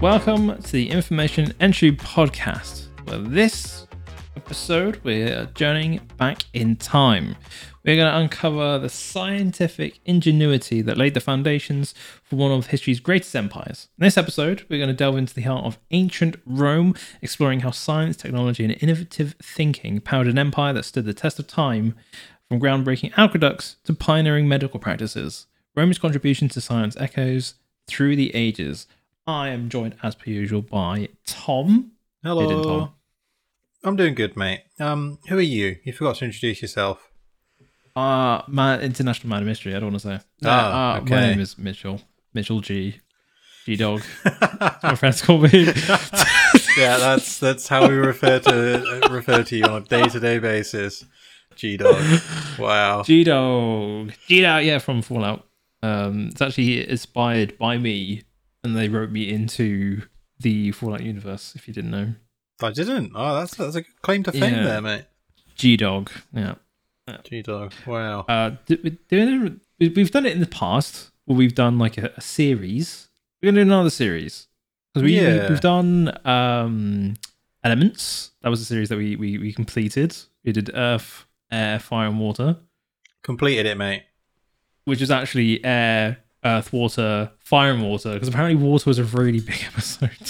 welcome to the Information Entry Podcast. Well, this episode, we're journeying back in time. We're going to uncover the scientific ingenuity that laid the foundations for one of history's greatest empires. In this episode, we're going to delve into the heart of ancient Rome, exploring how science, technology, and innovative thinking powered an empire that stood the test of time, from groundbreaking aqueducts to pioneering medical practices. Rome's contribution to science echoes through the ages. I am joined, as per usual, by Tom. Hello. How you doing, Tom? I'm doing good, mate. Who are you? You forgot to introduce yourself. International Man of Mystery, I don't want to say. Okay. My name is Mitchell. Mitchell G. G-Dog. That's what my friends call me. Yeah, that's how we refer to you on a day-to-day basis. G-Dog. Wow. G-Dog, yeah, from Fallout. It's actually inspired by me, and they wrote me into the Fallout universe, if you didn't know. I didn't. Oh, that's a good claim to fame there, mate. G-Dog, yeah. G-Dog. Wow. We've done it in the past, where we've done like a series. We're going to do another series. Because we've done Elements. That was a series that we completed. We did Earth, Air, Fire, and Water. Completed it, mate. Which is actually air, earth, water, fire, and water. Because apparently water was a really big episode.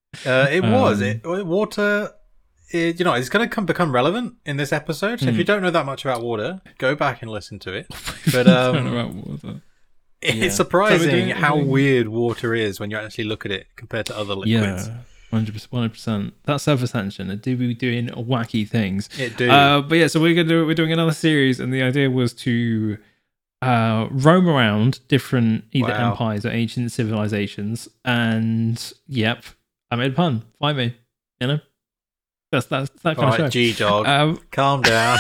Water, it's going to become relevant in this episode. So if you don't know that much about water, go back and listen to it. But don't know about water. It's surprising how weird water is when you actually look at it compared to other liquids. Yeah. 100%. That self-ascension. It do be doing wacky things. It do. But yeah, so we're doing another series, and the idea was to roam around different either empires or ancient civilizations. And yep, I made a pun. Find me. You know, that's that kind of show. G-Dog, calm down.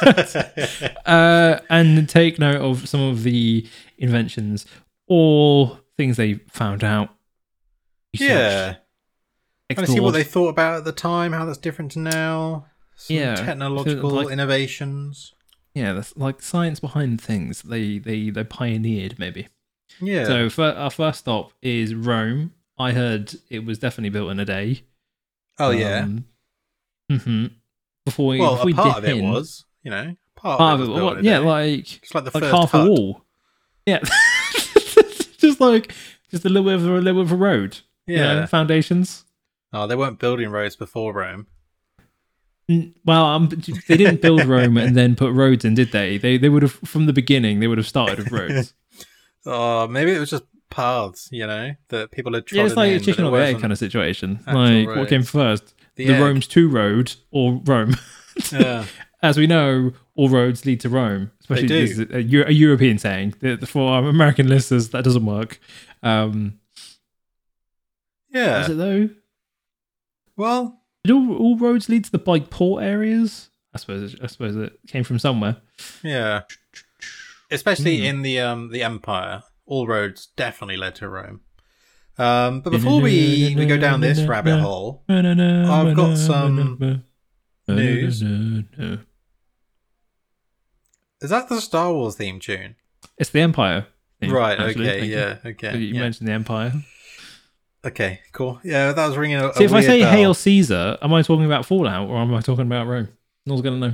And take note of some of the inventions or things they found out. Yeah. Kind of see what they thought about at the time, how that's different to now. Some technological innovations. Yeah, that's like science behind things. They pioneered, maybe. Yeah. So our first stop is Rome. I heard it was definitely built in a day. Oh yeah. Mm-hmm. Before we part of it in, was, part of it was built in a day. like the first half hut. a wall. Yeah. just a little bit of a road. Yeah. Foundations. Oh, they weren't building roads before Rome. Well, they didn't build Rome and then put roads in, did they? They would have, from the beginning, they would have started with roads. Oh, maybe it was just paths, that people had trodden in. Yeah, it's like a chicken or egg kind of situation. Like, roads. what came first? The egg. Rome's to road or Rome? Yeah. As we know, all roads lead to Rome. Especially this is a European saying. For our American listeners, that doesn't work. Yeah. Is it though? Well, did all roads lead to the port areas? I suppose it came from somewhere. Yeah. Especially in the Empire, all roads definitely led to Rome. But before we go down this rabbit hole, I've got some news. Is that the Star Wars theme tune? It's the Empire theme, right, actually. okay, yeah, okay. You mentioned the Empire. Okay, cool. Yeah, that was ringing a See, if I say bell. Hail Caesar, am I talking about Fallout or am I talking about Rome? No one's going to know.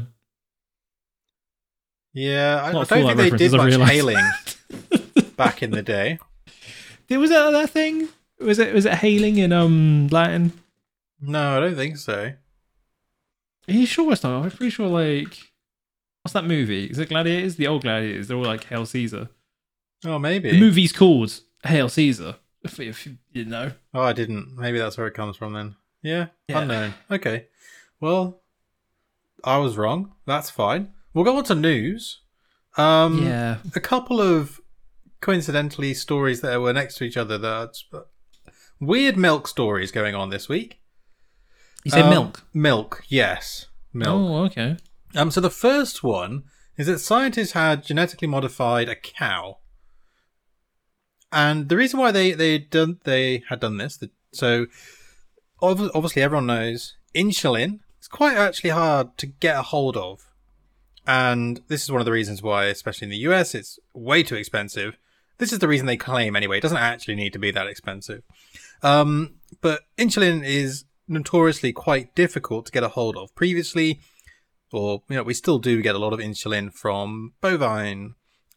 Yeah, I don't think they did much hailing back in the day. Was that thing? Was it hailing in Latin? No, I don't think so. Are you sure it's not? I'm pretty sure, what's that movie? Is it Gladiators? The old Gladiators. They're all like Hail Caesar. Oh, maybe. The movie's called Hail Caesar. If you didn't know. Oh, I didn't. Maybe that's where it comes from then. Yeah, unknown. Okay. Well, I was wrong. That's fine. We'll go on to news. A couple of coincidentally stories that were next to each other. That's weird milk stories going on this week. You say milk? Milk, yes. Milk. Oh, okay. So the first one is that scientists had genetically modified a cow. And the reason why they had done this, so obviously everyone knows insulin is quite actually hard to get a hold of. And this is one of the reasons why, especially in the US, it's way too expensive. This is the reason they claim anyway. It doesn't actually need to be that expensive. But insulin is notoriously quite difficult to get a hold of. Previously, or we still do get a lot of insulin from bovine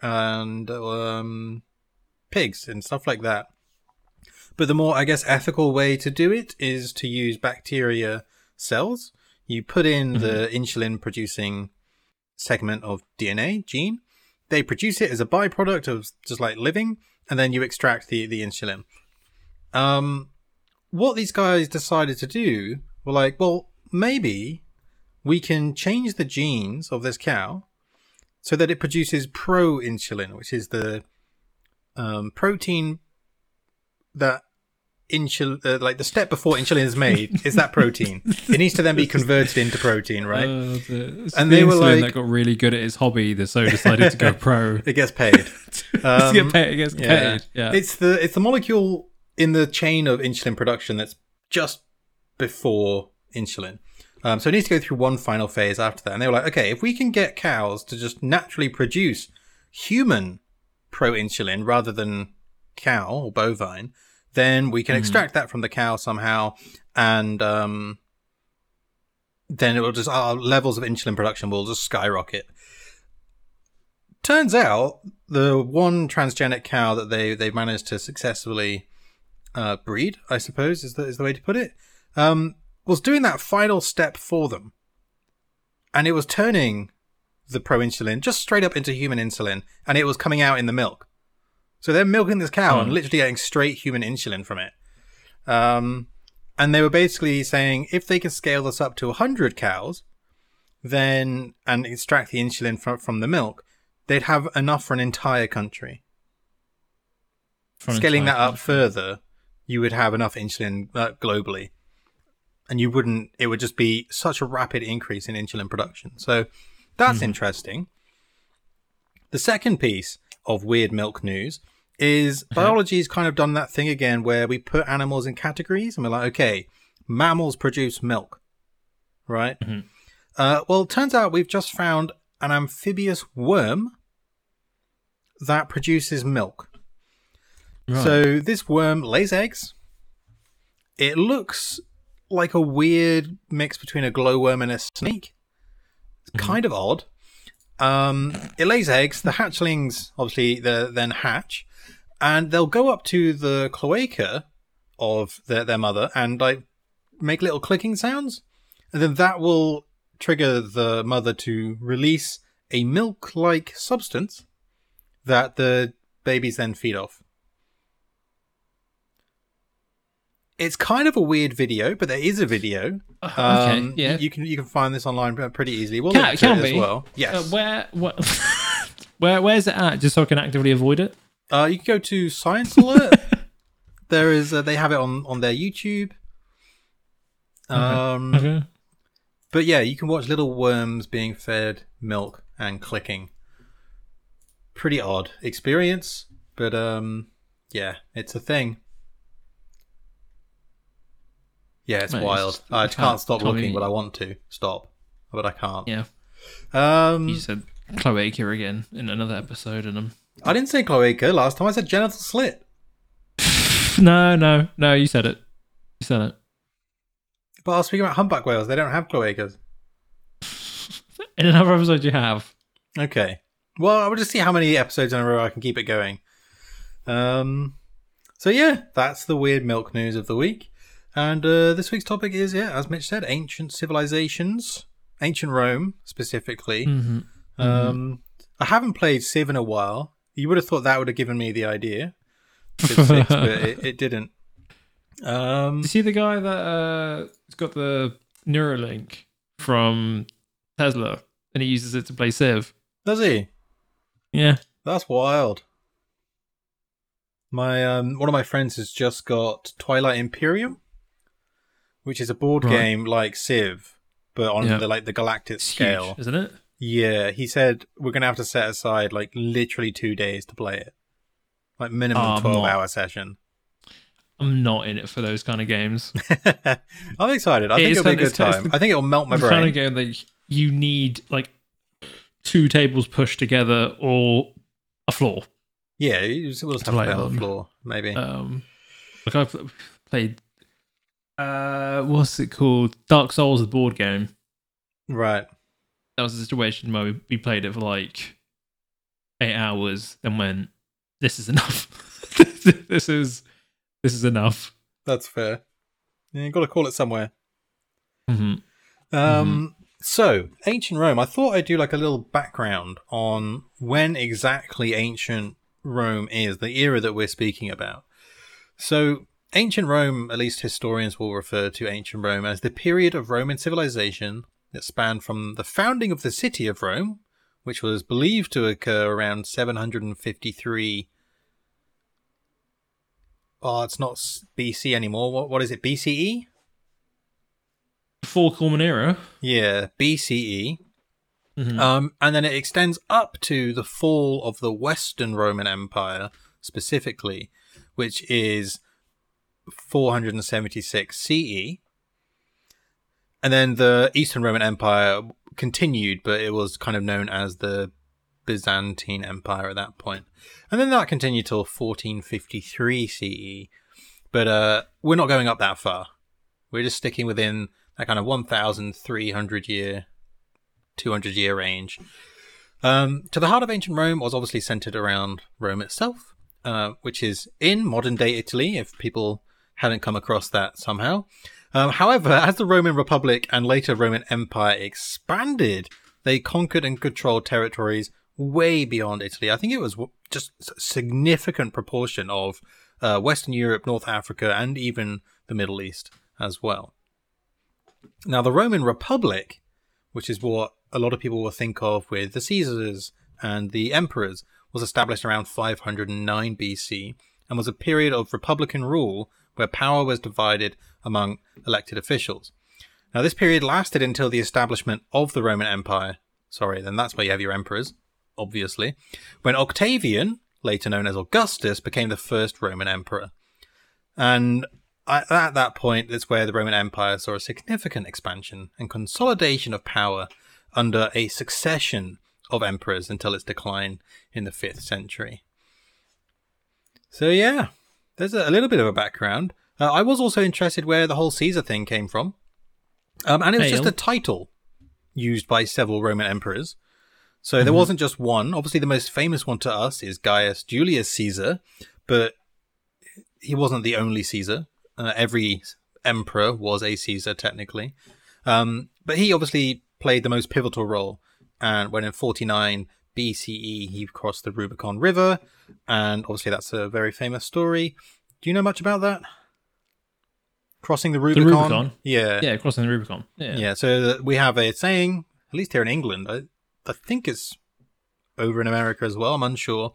and pigs and stuff like that. But the more, I guess, ethical way to do it is to use bacteria cells. You put in the insulin-producing segment of DNA gene. They produce it as a byproduct of just like living, and then you extract the insulin. What these guys decided to do were like, well, maybe we can change the genes of this cow so that it produces pro-insulin, which is the protein that like the step before insulin is made is that protein. It needs to then be converted into protein, right? And they were like, that got really good at his hobby, so decided to go pro. It gets paid. It gets paid. Yeah. It's the molecule in the chain of insulin production that's just before insulin. So it needs to go through one final phase after that. And they were like, okay, if we can get cows to just naturally produce human pro-insulin rather than cow or bovine, then we can extract that from the cow somehow, and then it will just, our levels of insulin production will just skyrocket. Turns out the one transgenic cow that they've managed to successfully breed, I suppose is the way to put it, was doing that final step for them, and it was turning the pro-insulin just straight up into human insulin, and it was coming out in the milk. So they're milking this cow and literally getting straight human insulin from it. And they were basically saying if they can scale this up to 100 cows, then and extract the insulin from the milk, they'd have enough for an entire country. Scaling that up further, you would have enough insulin globally. And it would just be such a rapid increase in insulin production. So that's interesting. The second piece of weird milk news is biology's kind of done that thing again where we put animals in categories and we're like, okay, mammals produce milk, right? Well, it turns out we've just found an amphibious worm that produces milk. Right. So this worm lays eggs. It looks like a weird mix between a glowworm and a snake. It's kind of odd. It lays eggs. The hatchlings, obviously, then hatch, and they'll go up to the cloaca of their mother and like make little clicking sounds, and then that will trigger the mother to release a milk-like substance that the babies then feed off. It's kind of a weird video, but there is a video. Okay, yeah. You can find this online pretty easily. We'll link to it as well. Yes. Where's it at? Just so I can actively avoid it. You can go to Science Alert. There is they have it on their YouTube. Okay. But yeah, you can watch little worms being fed milk and clicking. Pretty odd experience, but yeah, it's a thing. Yeah, it's wild. I can't stop looking, but I want to stop, but I can't. Yeah. You said cloaca again in another episode, and I didn't say cloaca last time. I said genital slit. No. You said it. But I was speaking about humpback whales. They don't have cloacas. In another episode, you have. Okay. Well, I will just see how many episodes in a row I can keep it going. So yeah, that's the weird milk news of the week. And this week's topic is, as Mitch said, ancient civilizations, ancient Rome specifically. I haven't played Civ in a while. You would have thought that would have given me the idea, Civ 6, but it didn't. You see the guy that has got the Neuralink from Tesla, and he uses it to play Civ? Does he? Yeah, that's wild. My one of my friends has just got Twilight Imperium, which is a board game like Civ, but on the galactic scale, huge, isn't it? Yeah, he said we're gonna have to set aside like literally 2 days to play it, like minimum 12-hour session. I'm not in it for those kind of games. I'm excited. I think it'll be a good time. I think it'll melt my brain. Kind of game that you need like 2 tables pushed together or a floor. Yeah, we'll just have to play on the floor, maybe. Like I've played What's it called? Dark Souls, the board game. Right. That was a situation where we played it for like 8 hours, then went, "This is enough. this is enough." That's fair. Yeah, you got to call it somewhere. Mm-hmm. So, ancient Rome. I thought I'd do like a little background on when exactly ancient Rome is, the era that we're speaking about. So, ancient Rome, at least historians will refer to ancient Rome as the period of Roman civilization that spanned from the founding of the city of Rome, which was believed to occur around 753. Oh, it's not BC anymore. What is it? BCE? Before Common Era. Yeah, BCE. Mm-hmm. And then it extends up to the fall of the Western Roman Empire, specifically, which is 476 CE. And then the Eastern Roman Empire continued, but it was kind of known as the Byzantine Empire at that point. And then that continued till 1453 CE. But we're not going up that far. We're just sticking within that kind of 1,300 year, 200 year range. To the heart of ancient Rome was obviously centered around Rome itself, which is in modern day Italy, if people hadn't come across that somehow. However, as the Roman Republic and later Roman Empire expanded, they conquered and controlled territories way beyond Italy. I think it was just a significant proportion of Western Europe, North Africa, and even the Middle East as well. Now, the Roman Republic, which is what a lot of people will think of with the Caesars and the emperors, was established around 509 BC and was a period of republican rule where power was divided among elected officials. Now, this period lasted until the establishment of the Roman Empire. Sorry, then that's where you have your emperors, obviously. When Octavian, later known as Augustus, became the first Roman emperor. And at that point, it's where the Roman Empire saw a significant expansion and consolidation of power under a succession of emperors until its decline in the 5th century. So yeah, there's a little bit of a background. I was also interested where the whole Caesar thing came from. And it was just a title used by several Roman emperors. So there wasn't just one. Obviously, the most famous one to us is Gaius Julius Caesar, but he wasn't the only Caesar. Every emperor was a Caesar, technically. But he obviously played the most pivotal role. And when in 49 BCE, he crossed the Rubicon River. And obviously, that's a very famous story. Do you know much about that? Crossing the Rubicon? The Rubicon? Yeah. Yeah, crossing the Rubicon. Yeah, so we have a saying, at least here in England, I think it's over in America as well, I'm unsure,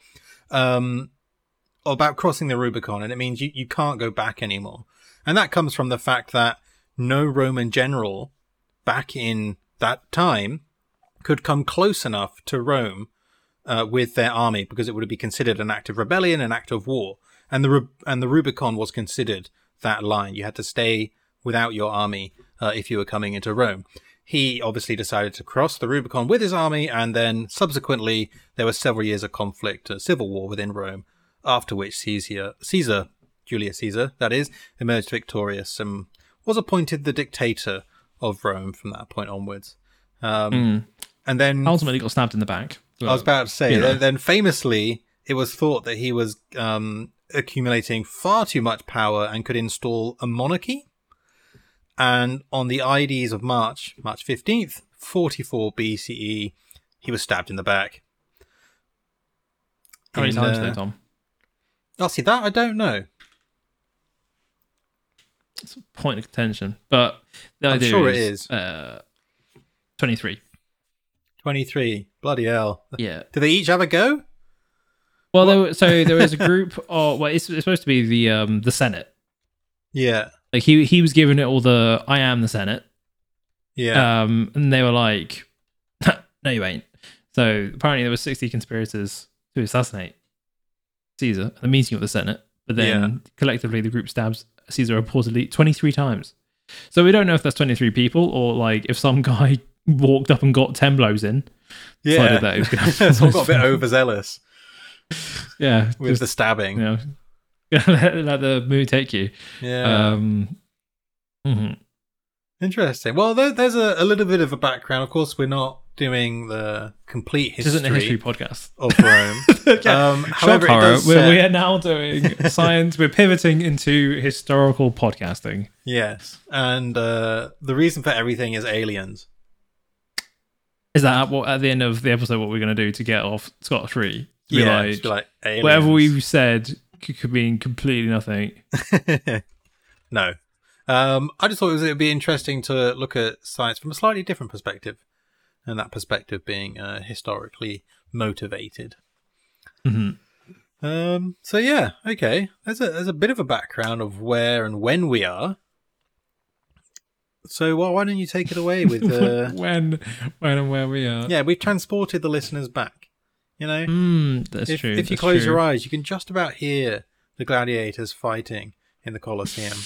about crossing the Rubicon, and it means you can't go back anymore. And that comes from the fact that no Roman general back in that time could come close enough to Rome with their army, because it would be considered an act of rebellion, an act of war. And the Rubicon was considered that line. You had to stay without your army if you were coming into Rome. He obviously decided to cross the Rubicon with his army, and then subsequently there were several years of conflict, a civil war within Rome, after which Caesar, Julius Caesar, that is, emerged victorious and was appointed the dictator of Rome from that point onwards. And then ultimately got stabbed in the back. I was about to say, then famously, it was thought that he was accumulating far too much power and could install a monarchy. And on the Ides of March 15th, 44 BCE, he was stabbed in the back. How many times though, Tom? Oh, see, that I don't know. It's a point of contention, but I'm sure it is. 23. 23. Bloody hell. Yeah. Do they each have a go? Well, there was a group of... Well, it's supposed to be the Senate. Yeah. Like, he was giving it all the, I am the Senate. Yeah. And they were like, no, you ain't. So, apparently there were 60 conspirators to assassinate Caesar at the meeting of the Senate. But then, collectively, the group stabs Caesar reportedly 23 times. So, we don't know if that's 23 people, or, like, if some guy walked up and got 10 blows in. Yeah. That he was gonna Someone got a bit overzealous. Yeah. With the stabbing. You know, let the mood take you. Yeah. Mm-hmm. Interesting. Well, there's a little bit of a background. Of course, we're not doing the complete history. This isn't a history podcast of Rome. However, we are now doing science. We're pivoting into historical podcasting. Yes, and the reason for everything is aliens. Is that at the end of the episode what we're going to do to get off scot-free? Yeah, like aliens. Whatever we've said could mean completely nothing. No. I just thought it would be interesting to look at science from a slightly different perspective, and that perspective being historically motivated. Mm-hmm. So yeah, okay. There's a bit of a background of where and when we are. So why don't you take it away with when and where we are? Yeah, we've transported the listeners back. You know, that's true. If you close your eyes, you can just about hear the gladiators fighting in the Colosseum.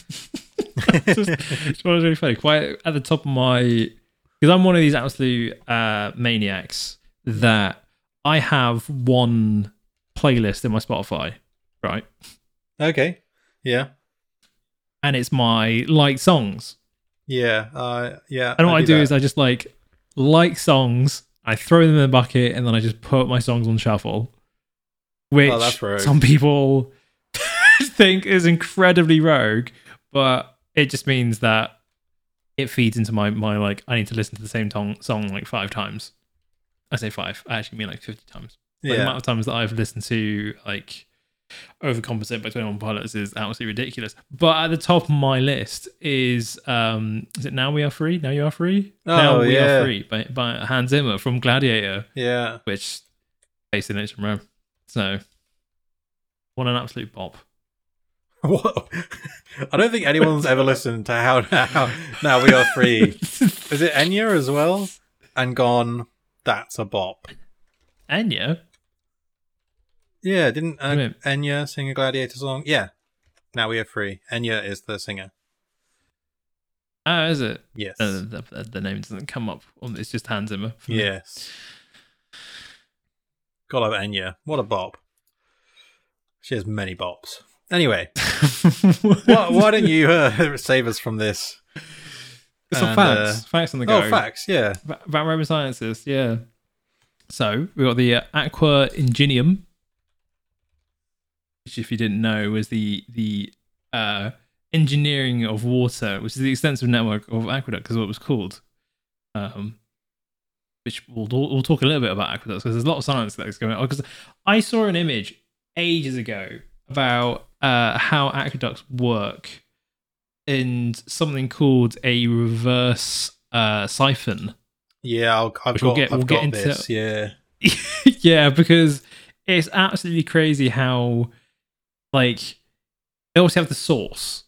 It's really funny. Quite at the top of my, because I'm one of these absolute maniacs that I have one playlist in my Spotify, right? Okay. Yeah. And it's my like songs. Yeah. Yeah. And what I do is I just like songs. I throw them in the bucket, and then I just put my songs on shuffle, which some people think is incredibly rogue, but it just means that it feeds into my like, I need to listen to the same song like 5 times. I say 5, I actually mean like 50 times. Like, the amount of times that I've listened to like Overcompensate by 21 Pilots is absolutely ridiculous. But at the top of my list is it Now We Are Free? Now You Are Free? Now We Are Free by Hans Zimmer from Gladiator. Yeah. Which based in it's from Rome. So what an absolute bop. What? I don't think anyone's ever listened to how Now We Are Free. Is it Enya as well? And gone, that's a bop. Enya? Yeah, didn't Enya sing a Gladiator song? Yeah. Now We Are Free. Enya is the singer. Oh, is it? Yes. The name doesn't come up. It's just Hans Zimmer. Yes. God love Enya. What a bop. She has many bops. Anyway, why don't you save us from this? Some facts. Facts on the go. Oh, facts, yeah. About Roman sciences, yeah. So, we got the Aqua Ingenium, which, if you didn't know, was the engineering of water, which is the extensive network of aqueducts, is what it was called. Which we'll talk a little bit about aqueducts, because there's a lot of science that is going on. Because I saw an image ages ago about how aqueducts work in something called a reverse siphon. Yeah, we'll get into this. Yeah, yeah, because it's absolutely crazy how, like, they also have the source,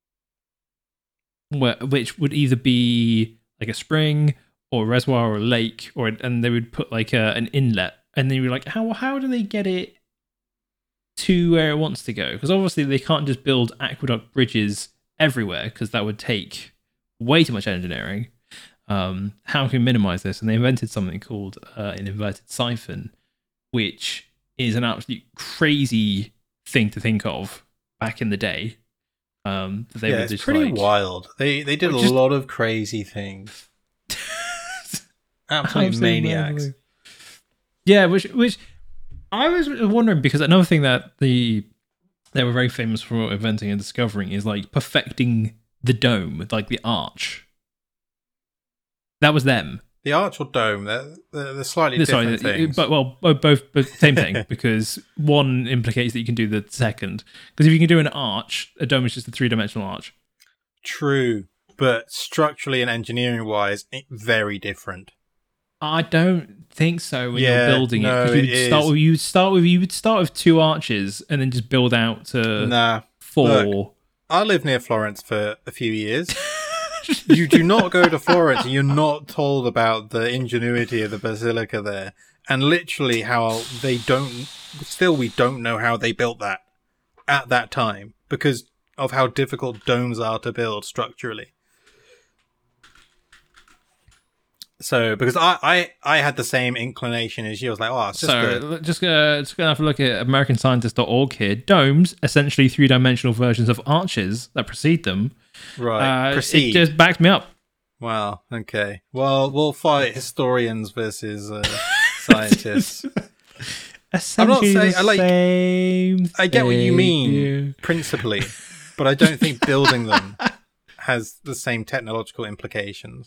which would either be like a spring or a reservoir or a lake, and they would put like an inlet, and then you're like, how do they get it to where it wants to go? Because obviously they can't just build aqueduct bridges everywhere, because that would take way too much engineering. How can we minimize this? And they invented something called an inverted siphon, which is an absolute crazy thing to think of back in the day. It's pretty wild. They did a lot of crazy things. Absolute maniacs. Yeah, which I was wondering, because another thing that they were very famous for inventing and discovering is like perfecting the dome, like the arch. That was them. The arch or dome, they're slightly different things. But both same thing, because one implicates that you can do the second. Because if you can do an arch, a dome is just a 3-dimensional arch. True, but structurally and engineering-wise, very different. I don't think so when you're building it. You would start with 2 arches and then just build out to 4. Look, I lived near Florence for a few years. You do not go to Florence and you're not told about the ingenuity of the basilica there, and literally how we don't know how they built that at that time, because of how difficult domes are to build structurally. So, because I had the same inclination as you. I was like, it's just just gonna have a look at AmericanScientist.org here. Domes, essentially 3-dimensional versions of arches that precede them, Right. Proceed. It just backs me up. Wow. Okay. Well, we'll fight historians versus scientists. I'm not saying I get what you mean principally, but I don't think building them has the same technological implications.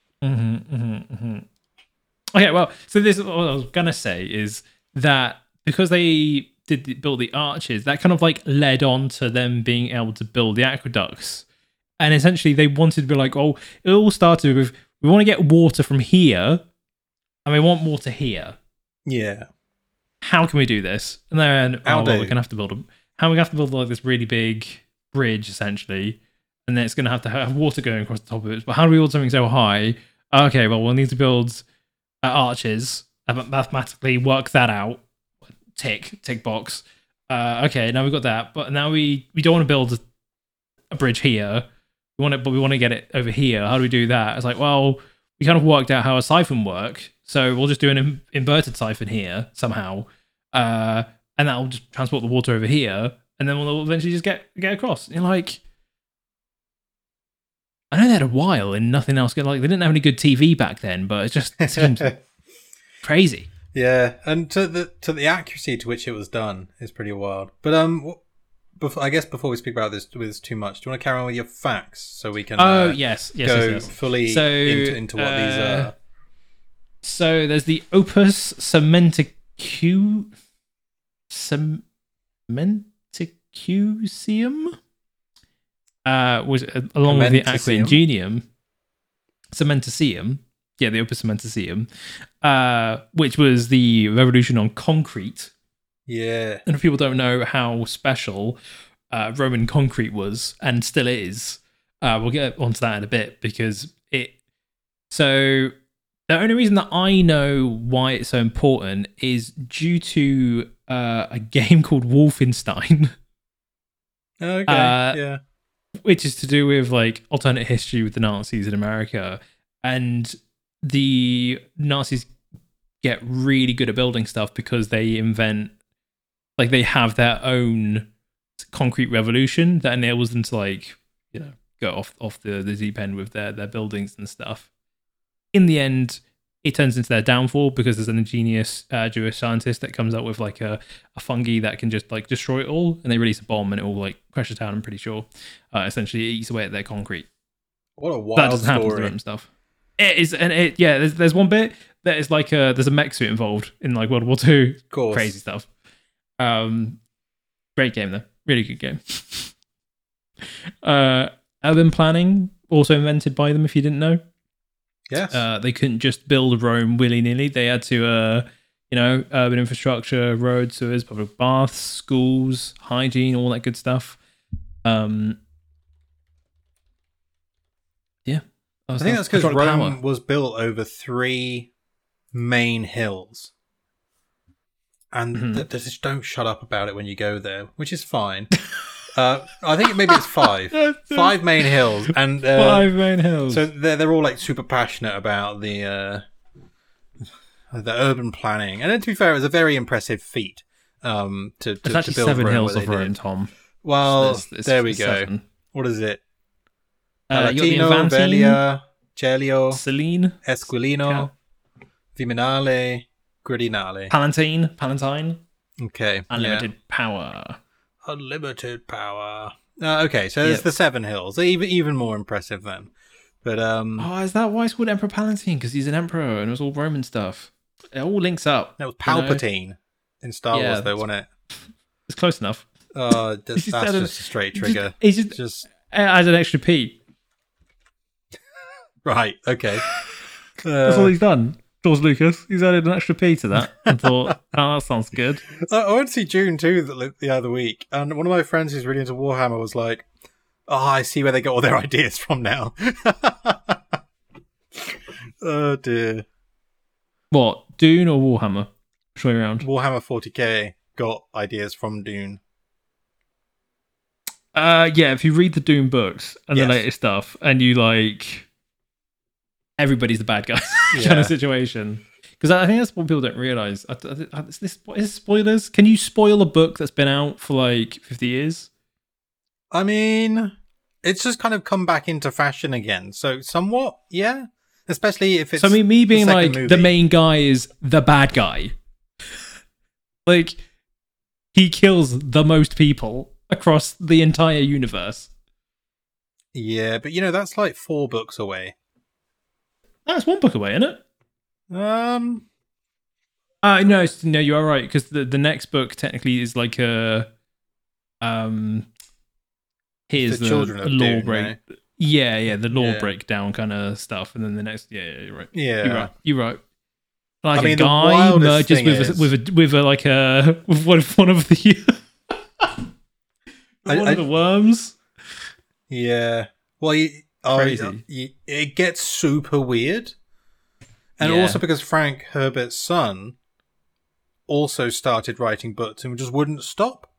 Okay, well, so this is what I was gonna say is that because they did build the arches, that kind of like led on to them being able to build the aqueducts. And essentially they wanted to be like, oh, it all started with, we want to get water from here and we want water here. Yeah. How can we do this? And then, we're going to have to build like this really big bridge, essentially. And then it's going to have water going across the top of it. But how do we build something so high? Okay, well, we'll need to build arches and mathematically work that out. Tick box. Okay, now we've got that. But now we don't want to build a bridge here. We want to get it over here. How do we do that? It's like, well, we kind of worked out how a siphon works, so we'll just do an inverted siphon here somehow, and that'll just transport the water over here, and then we'll eventually just get across. And you're like, I know they had a while and nothing else. They didn't have any good TV back then, but it just seems crazy. Yeah, and to the accuracy to which it was done is pretty wild. But I guess before we speak about this too much, do you want to carry on with your facts so we can yes. fully into what these are? So there's the Opus Cementicium, was along with the Aqua Ingenium, Cementicium. Yeah, the Opus Cementicium, which was the revolution on concrete. Yeah. And if people don't know how special Roman concrete was and still is, we'll get onto that in a bit because so the only reason that I know why it's so important is due to a game called Wolfenstein. Okay. Yeah. Which is to do with like alternate history with the Nazis in America, and the Nazis get really good at building stuff because they invent. Like they have their own concrete revolution that enables them to go off the deep end with their buildings and stuff. In the end, it turns into their downfall because there's an ingenious Jewish scientist that comes up with like a fungi that can just like destroy it all, and they release a bomb and it will like crash the town. I'm pretty sure. Essentially, it eats away at their concrete. What a wild that doesn't happen to them stuff. It is, and there's one bit that is like there's a mech suit involved in like World War II. Of course. Crazy stuff. Great game though, really good game. Urban planning also invented by them. If you didn't know, yes, they couldn't just build Rome willy nilly. They had to, urban infrastructure, roads, sewers, public baths, schools, hygiene, all that good stuff. Yeah, I think that's because Rome was built over 3 main hills. And they just don't shut up about it when you go there, which is fine. I think maybe it's 5. 5 main hills. And 5 main hills. So they're all like super passionate about the urban planning. And then, to be fair, it was a very impressive feat to it's actually build 7 Rome hills of Rome, Tom. Well, there we go. 7. What is it? Palatino, Velia, Celio, Selene, Esquilino, Viminale, Gradinale. Palatine. Okay. Unlimited power. Unlimited power. Okay, so there's the 7 hills. Even more impressive then. But is that why it's called Emperor Palatine? Because he's an emperor and it was all Roman stuff. It all links up. That was Palpatine in Star Wars, though, wasn't it? It's close enough. That's just a straight trigger. He just adds an extra P. Right. Okay. That's all he's done. George Lucas, he's added an extra P to that and thought, oh, that sounds good. I went to see Dune 2 the other week, and one of my friends who's really into Warhammer was like, oh, I see where they got all their ideas from now. Oh, dear. What, Dune or Warhammer? Which way around? Warhammer 40k got ideas from Dune. Yeah, if you read the Dune books and the latest stuff, and you like... everybody's the bad guy kind of situation. Because I think that's what people don't realize. Is this spoilers? Can you spoil a book that's been out for like 50 years? I mean, it's just kind of come back into fashion again. So somewhat, yeah. Especially if it's... So me being like, movie. the main guy is the bad guy. Like, he kills the most people across the entire universe. Yeah, but that's like 4 books away. That's 1 book away, isn't it? No, you are right, because the next book technically is like a... Here's the Children of law Dune, break. right? Yeah, the law breakdown kind of stuff, and then the next, you're right. Yeah, you're right. Like, I mean, a guy merges with one of the one of the worms. Yeah, well, crazy. It gets super weird, and also because Frank Herbert's son also started writing books and just wouldn't stop.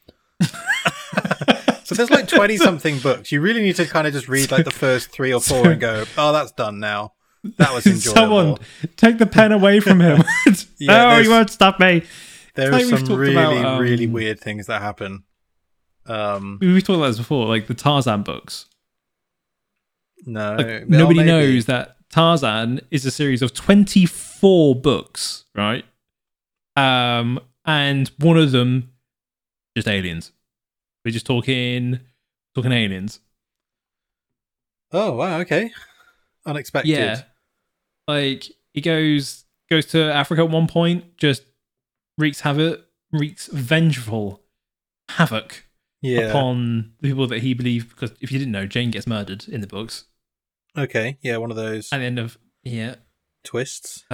So there's like 20-something books. You really need to kind of just read like the first 3 or 4 and go, oh, that's done now. That was enjoyable. Someone take the pen away from him. No, you won't stop me. There are some really weird things that happen. We've talked about this before, like the Tarzan books. No. Like, nobody knows that Tarzan is a series of 24 books, right? And one of them, just aliens. We're just talking aliens. Oh, wow, okay. Unexpected. Yeah. Like, he goes to Africa at one point, just wreaks vengeful havoc upon the people that he believes, because if you didn't know, Jane gets murdered in the books. Okay, yeah, one of those. At the end of, twists.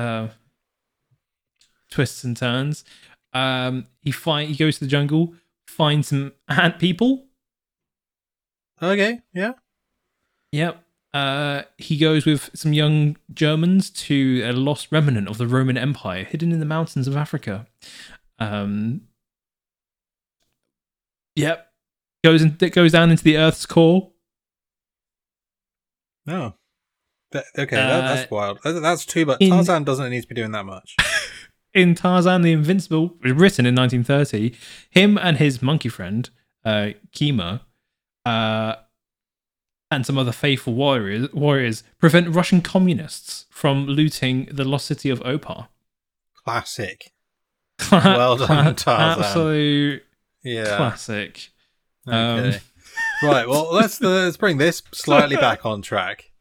Twists and turns. He goes to the jungle, finds some ant people. Okay, yeah. Yep. He goes with some young Germans to a lost remnant of the Roman Empire hidden in the mountains of Africa. Yep. Goes down into the Earth's core. Oh. That's wild. That's too much. Tarzan doesn't need to be doing that much. In Tarzan the Invincible, written in 1930, him and his monkey friend, Kima, and some other faithful warriors prevent Russian communists from looting the lost city of Opar. Classic. Well done, Tarzan. Absolute classic. Okay. Right, well, let's bring this slightly back on track.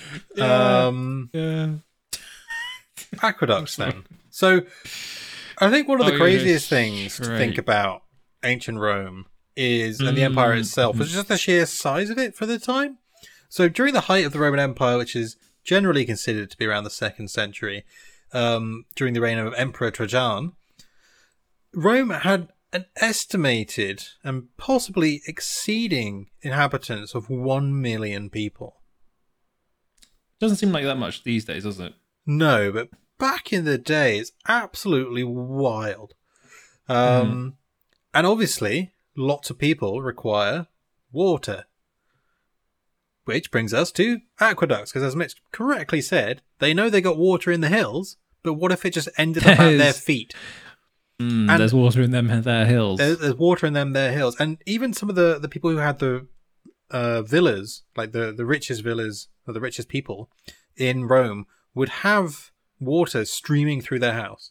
Aqueducts, then. So, I think one of the craziest things to think about ancient Rome and the empire itself was just the sheer size of it for the time. So during the height of the Roman Empire, which is generally considered to be around the 2nd century, during the reign of Emperor Trajan, Rome had an estimated and possibly exceeding inhabitants of 1 million people. Doesn't seem like that much these days, does it? No, but back in the day, it's absolutely wild. And obviously, lots of people require water. Which brings us to aqueducts, because as Mitch correctly said, they know they got water in the hills, but what if it just ended up at their feet? There's water in their hills. There's water in their hills. And even some of the people who had the villas, like the richest villas, or the richest people in Rome, would have water streaming through their house.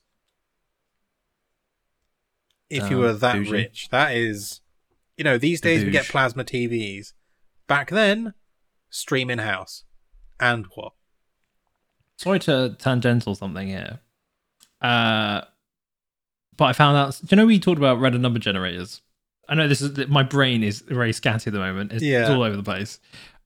If you were that rich. That is, these days we get plasma TVs. Back then, streaming house. And what? Sorry to tangential something here. But I found out, do you know we talked about random number generators? I know my brain is very scatty at the moment. It's all over the place.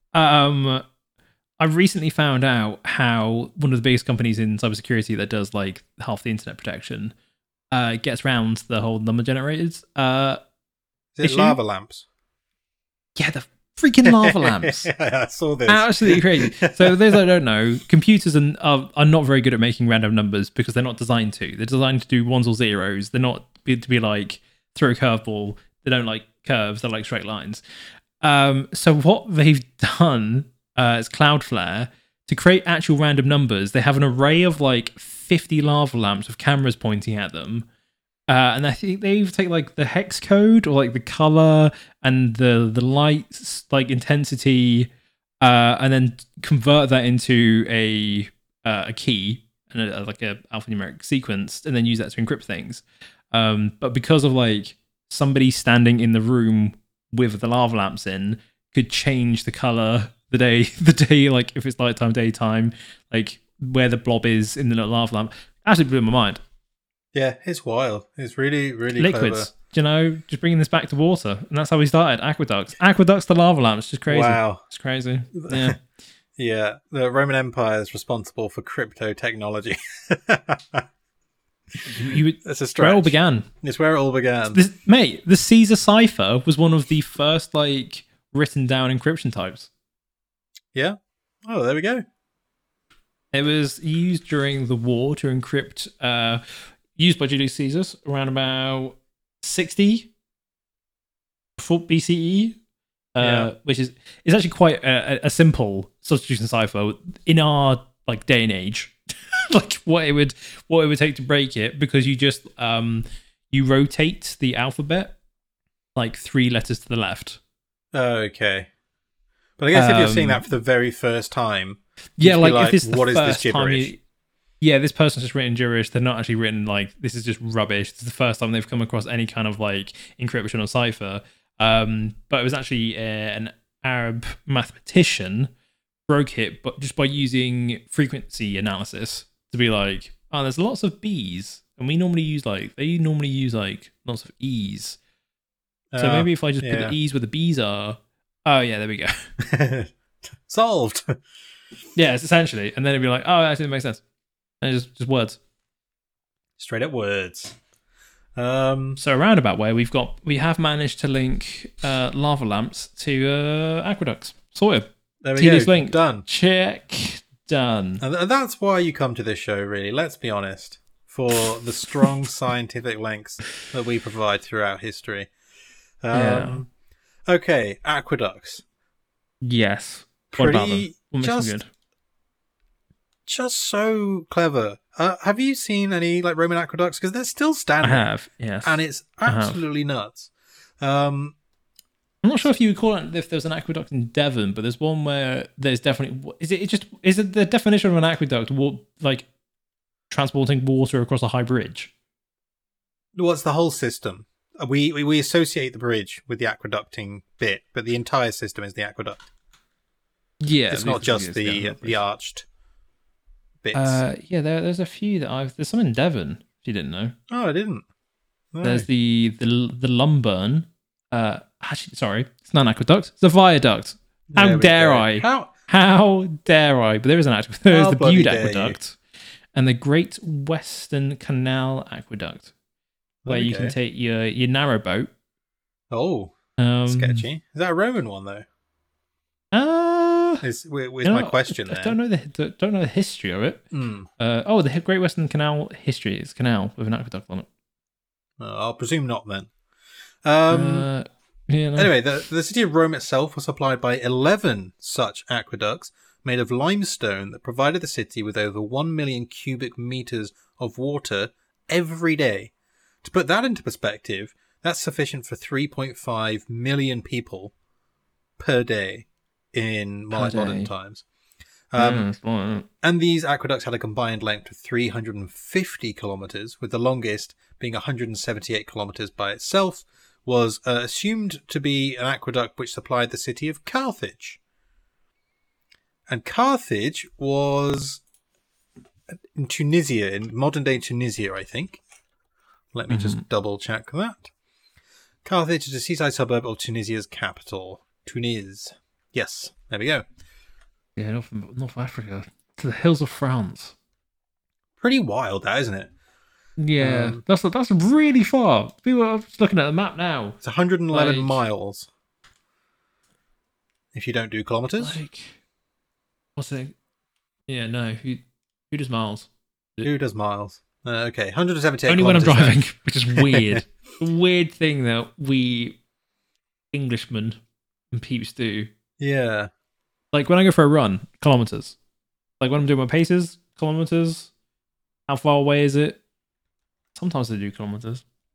I recently found out how one of the biggest companies in cybersecurity that does like half the internet protection gets around the whole number generators. Is it lava lamps? Yeah, the freaking lava lamps. I saw this. Absolutely crazy. So those that don't know, computers are not very good at making random numbers because they're not designed to. They're designed to do ones or zeros. They're not to be like throw a curveball. They don't like curves. They like straight lines. So what they've done is Cloudflare, to create actual random numbers, they have an array of like 50 lava lamps with cameras pointing at them. And I think they either take like the hex code or like the color and the light like intensity, and then convert that into a key and like a alphanumeric sequence, and then use that to encrypt things. But because of like somebody standing in the room with the lava lamps in could change the color the day like if it's nighttime, daytime, like where the blob is in the little lava lamp, actually blew my mind. Yeah, it's wild. It's really, really liquids. Clever. Just bringing this back to water, and that's how we started. Aqueducts to lava lamps. Just crazy. Wow, it's crazy. Yeah, yeah. The Roman Empire is responsible for crypto technology. That's a stretch. Where it all began. It's where it all began, mate. The Caesar cipher was one of the first like written down encryption types. Yeah. Oh, there we go. It was used during the war to encrypt. Used by Julius Caesar around about 60 before BCE, which is actually quite a simple substitution cipher in our like day and age. Like what it would take to break it, because you just you rotate the alphabet like 3 letters to the left. Okay, but I guess if you're seeing that for the very first time, yeah, like if this is what is this gibberish? Yeah, this person's just written gibberish. They're not actually written like this is just rubbish. This is the first time they've come across any kind of like encryption or cipher. But it was actually an Arab mathematician broke it, but just by using frequency analysis to be like, oh, there's lots of B's, and they normally use like lots of E's. So maybe if I just put the E's where the B's are, oh yeah, there we go. Solved. Yeah, it's essentially, and then it'd be like, oh, actually, it makes sense. And just words. Straight up words. So a roundabout way, we have managed to link lava lamps to aqueducts. Sorted. There we go. Link. Done. Check. Done. And that's why you come to this show, really. Let's be honest. For the strong scientific links that we provide throughout history. Okay, aqueducts. Yes. Pretty what about them? What makes them good? Just so clever. Have you seen any like Roman aqueducts? Because they're still standing. I have, yes. And it's absolutely nuts. I'm not sure if you would call it if there's an aqueduct in Devon, but there's one where there's definitely is it the definition of an aqueduct like transporting water across a high bridge? What's the whole system? We associate the bridge with the aqueducting bit, but the entire system is the aqueduct. Yeah, it's not just the arched bits. Yeah, there's a few there's some in Devon, if you didn't know. Oh, I didn't. No. There's the Lumburn. Actually, sorry, it's not an aqueduct. It's a viaduct. How dare I? How dare I? But there is an aqueduct. There's the Bude Aqueduct and the Great Western Canal Aqueduct, where you can take your narrow boat. Oh, sketchy. Is that a Roman one though? Is my question there. I don't know the history of it. The Great Western Canal history is canal with an aqueduct on it. I'll presume not then. Yeah, no. Anyway, the city of Rome itself was supplied by 11 such aqueducts made of limestone that provided the city with over 1 million cubic meters of water every day. To put that into perspective, that's sufficient for 3.5 million people per day in modern times. And these aqueducts had a combined length of 350 kilometers, with the longest being 178 kilometers by itself, was assumed to be an aqueduct which supplied the city of Carthage. And Carthage was in Tunisia, in modern-day Tunisia, I think. Let me just double-check that. Carthage is a seaside suburb of Tunisia's capital, Tunis. Yes, there we go. Yeah, North Africa, to the hills of France. Pretty wild, that, isn't it? Yeah, that's really far. People are just looking at the map now. It's 111 miles. If you don't do kilometers. Like, what's it? Yeah, no. Who does miles? Who does miles? Okay, 178 Only when I'm driving, which is weird. Weird thing that we Englishmen and peeps do. Yeah. Like when I go for a run, kilometers. Like when I'm doing my paces, kilometers. How far away is it? Sometimes I do kilometers.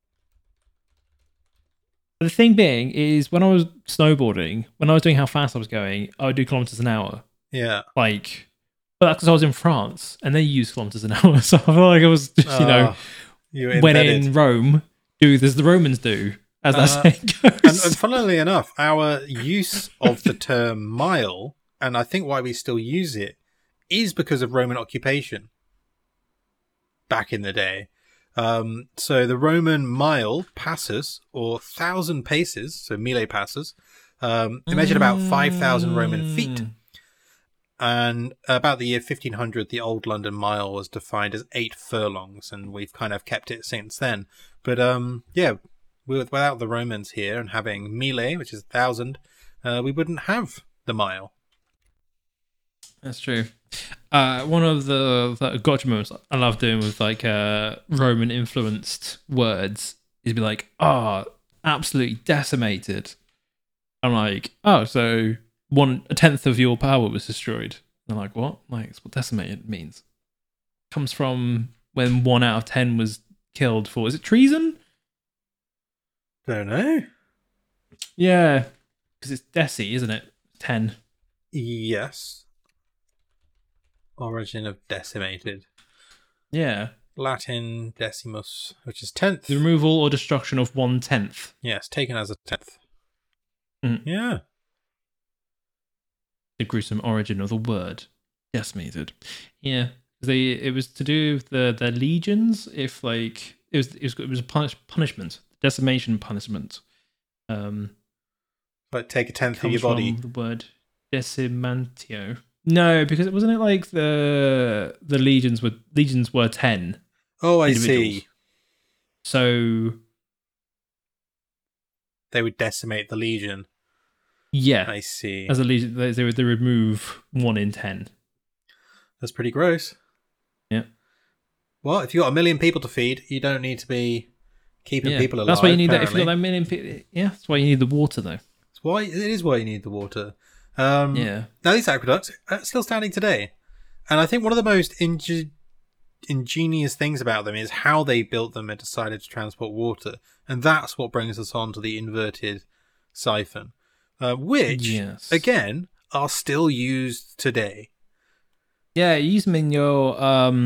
The thing being is when I was snowboarding, when I was doing how fast I was going, I would do kilometers an hour. Yeah. Like, but that's because I was in France and they use kilometers an hour. So I feel like I was just, when in Rome, do as the Romans do, as that saying goes. And funnily enough, our use of the term mile, and I think why we still use it, is because of Roman occupation back in the day. So the Roman mile passus, or 1,000 paces, so mille passes, it measured about 5,000 Roman feet. And about the year 1500, the old London mile was defined as 8 furlongs, and we've kind of kept it since then. But without the Romans here and having mille, which is 1,000, we wouldn't have the mile. That's true. One of the gotcha moments I love doing with like Roman influenced words is be like, absolutely decimated. I'm like, so 1/10 of your power was destroyed. I'm like, what? Like, it's what decimated means. Comes from when 1 out of 10 was killed for, is it treason? Don't know. Yeah, because it's deci, isn't it? 10. Yes. Origin of decimated. Yeah. Latin decimus, which is 10th. The removal or destruction of 1/10. Yes, taken as a 10th. Mm. Yeah. The gruesome origin of the word decimated. Yeah. It was to do with the legions. If like it was a punishment, decimation punishment. Like take a 10th of your body. The word decimantio. No, because it wasn't like the legions were 10. Oh, I see. So they would decimate the legion. Yeah, I see. As a legion, they would remove 1 in 10. That's pretty gross. Yeah. Well, if you got 1 million people to feed, you don't need to be keeping people alive. That's why you need apparently. that. If you got that million people, that's why you need the water, though. It is why you need the water. Now these aqueducts are still standing today, and I think one of the most ingenious things about them is how they built them and decided to transport water, and that's what brings us on to the inverted siphon, which again are still used today. Yeah, you use them in your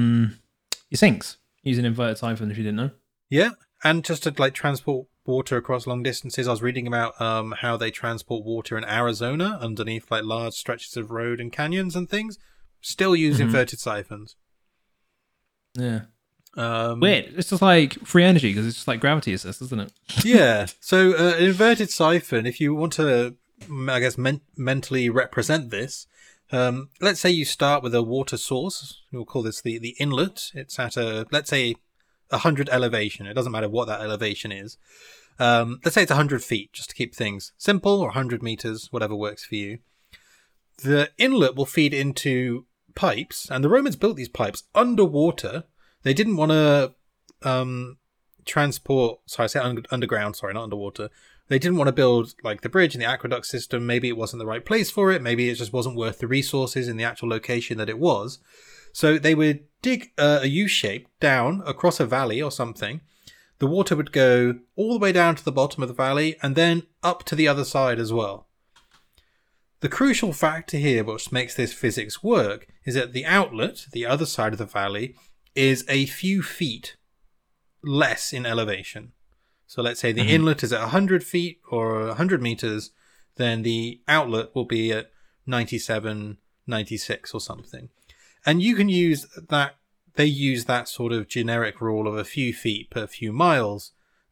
sinks. Use an inverted siphon if you didn't know. Yeah, and just to like transport water across long distances. I was reading about how they transport water in Arizona underneath like large stretches of road and canyons and things. Still use inverted siphons. Yeah. Weird. It's just like free energy because it's just like gravity assist, isn't it? Yeah. So an inverted siphon, if you want to, I guess, mentally represent this, let's say you start with a water source. We'll call this the inlet. It's at let's say 100 elevation. It doesn't matter what that elevation is. Let's say it's 100 feet, just to keep things simple, or 100 meters, whatever works for you. The inlet will feed into pipes, and the Romans built these pipes underwater. They didn't want to transport, underground, not underwater. They didn't want to build like the bridge and the aqueduct system. Maybe it wasn't the right place for it. Maybe it just wasn't worth the resources in the actual location that it was. So they would dig a U-shape down across a valley or something. The water would go all the way down to the bottom of the valley and then up to the other side as well. The crucial factor here, which makes this physics work, is that the outlet, the other side of the valley, is a few feet less in elevation. So let's say the inlet is at 100 feet or 100 meters, then the outlet will be at 97, 96 or something. And you can use that. They use that sort of generic rule of a few feet per few miles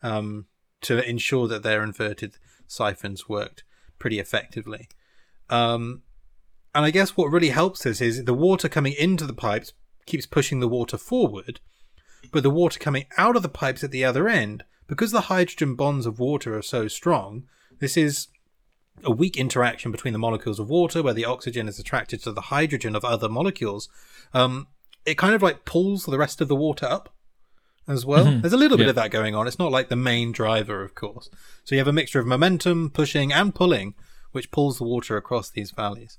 to ensure that their inverted siphons worked pretty effectively. And I guess what really helps this is the water coming into the pipes keeps pushing the water forward, but the water coming out of the pipes at the other end, because the hydrogen bonds of water are so strong, this is a weak interaction between the molecules of water where the oxygen is attracted to the hydrogen of other molecules. It kind of like pulls the rest of the water up as well. There's a little bit of that going on. It's not like the main driver, of course. So you have a mixture of momentum, pushing and pulling, which pulls the water across these valleys.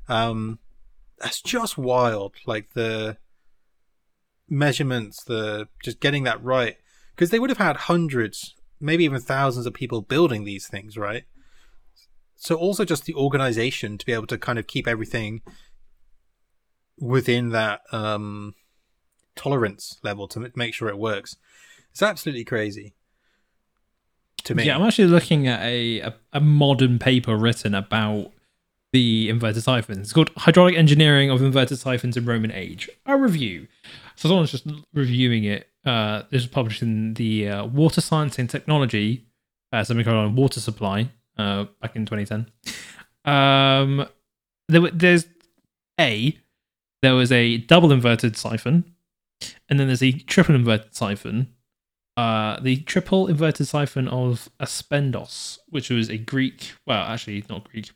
That's just wild. Like the measurements, just getting that right. Because they would have had hundreds, maybe even thousands of people building these things, right? So also just the organization to be able to kind of keep everything within that tolerance level to make sure it works. It's absolutely crazy to me. Yeah, I'm actually looking at a modern paper written about the inverted siphons. It's called Hydraulic Engineering of Inverted Siphons in Roman Age. A review. So someone's just reviewing it. This was published in the Water Science and Technology, semicolon Water Supply, back in 2010. There was a double inverted siphon, and then there's a triple inverted siphon. The triple inverted siphon of Aspendos, which was a Greek, well, actually not Greek,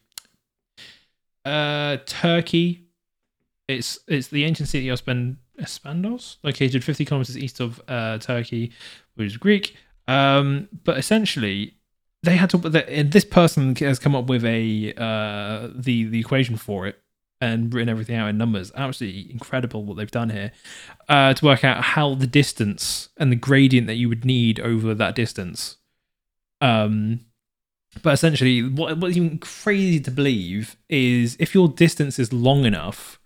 Turkey. It's the ancient city of Aspendos, located 50 kilometers east of Turkey, which is Greek. But essentially, they had to. This person has come up with the equation for it and written everything out in numbers. Absolutely incredible what they've done here to work out how the distance and the gradient that you would need over that distance. But essentially, what's even crazy to believe is if your distance is long enough,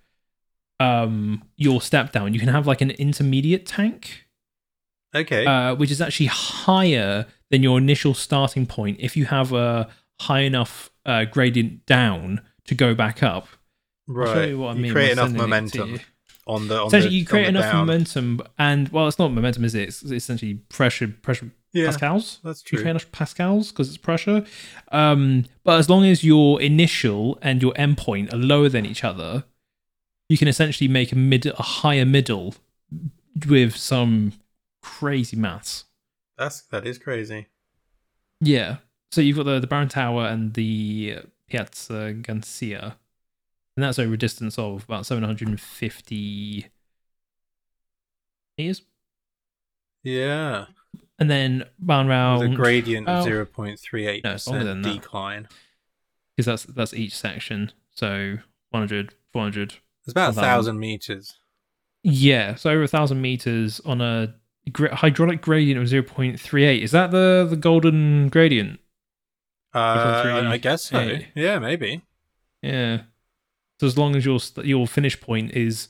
your step down, you can have like an intermediate tank. Okay. Which is actually higher than your initial starting point if you have a high enough gradient down to go back up. Right. I'll show you what I mean. Create enough momentum on the essentially, you create enough down. momentum, and well, it's not momentum, is it? It's essentially pressure. Yeah, pascals. That's true. You create enough pascals because it's pressure. But as long as your initial and your endpoint are lower than each other, you can essentially make a higher middle with some crazy maths. That is crazy. Yeah. So you've got the Baron Tower and the Piazza Gancia. And that's over a distance of about 750 meters. Yeah. And then round with a gradient of 0.38% decline. Because that's each section. So 100, 400. It's about 1,000 meters. Yeah, so over 1,000 meters on a hydraulic gradient of 0.38. Is that the golden gradient? I guess so. Yeah, maybe. Yeah. So as long as your finish point is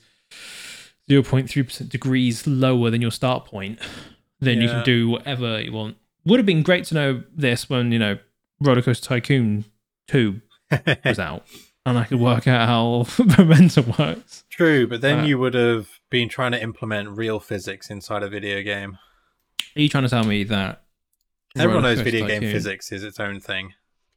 0.3% degrees lower than your start point, then you can do whatever you want. Would have been great to know this when, Roller Coaster Tycoon 2 was out, and I could work out how momentum works. True, but then you would have been trying to implement real physics inside a video game. Are you trying to tell me that everyone knows video game physics is its own thing?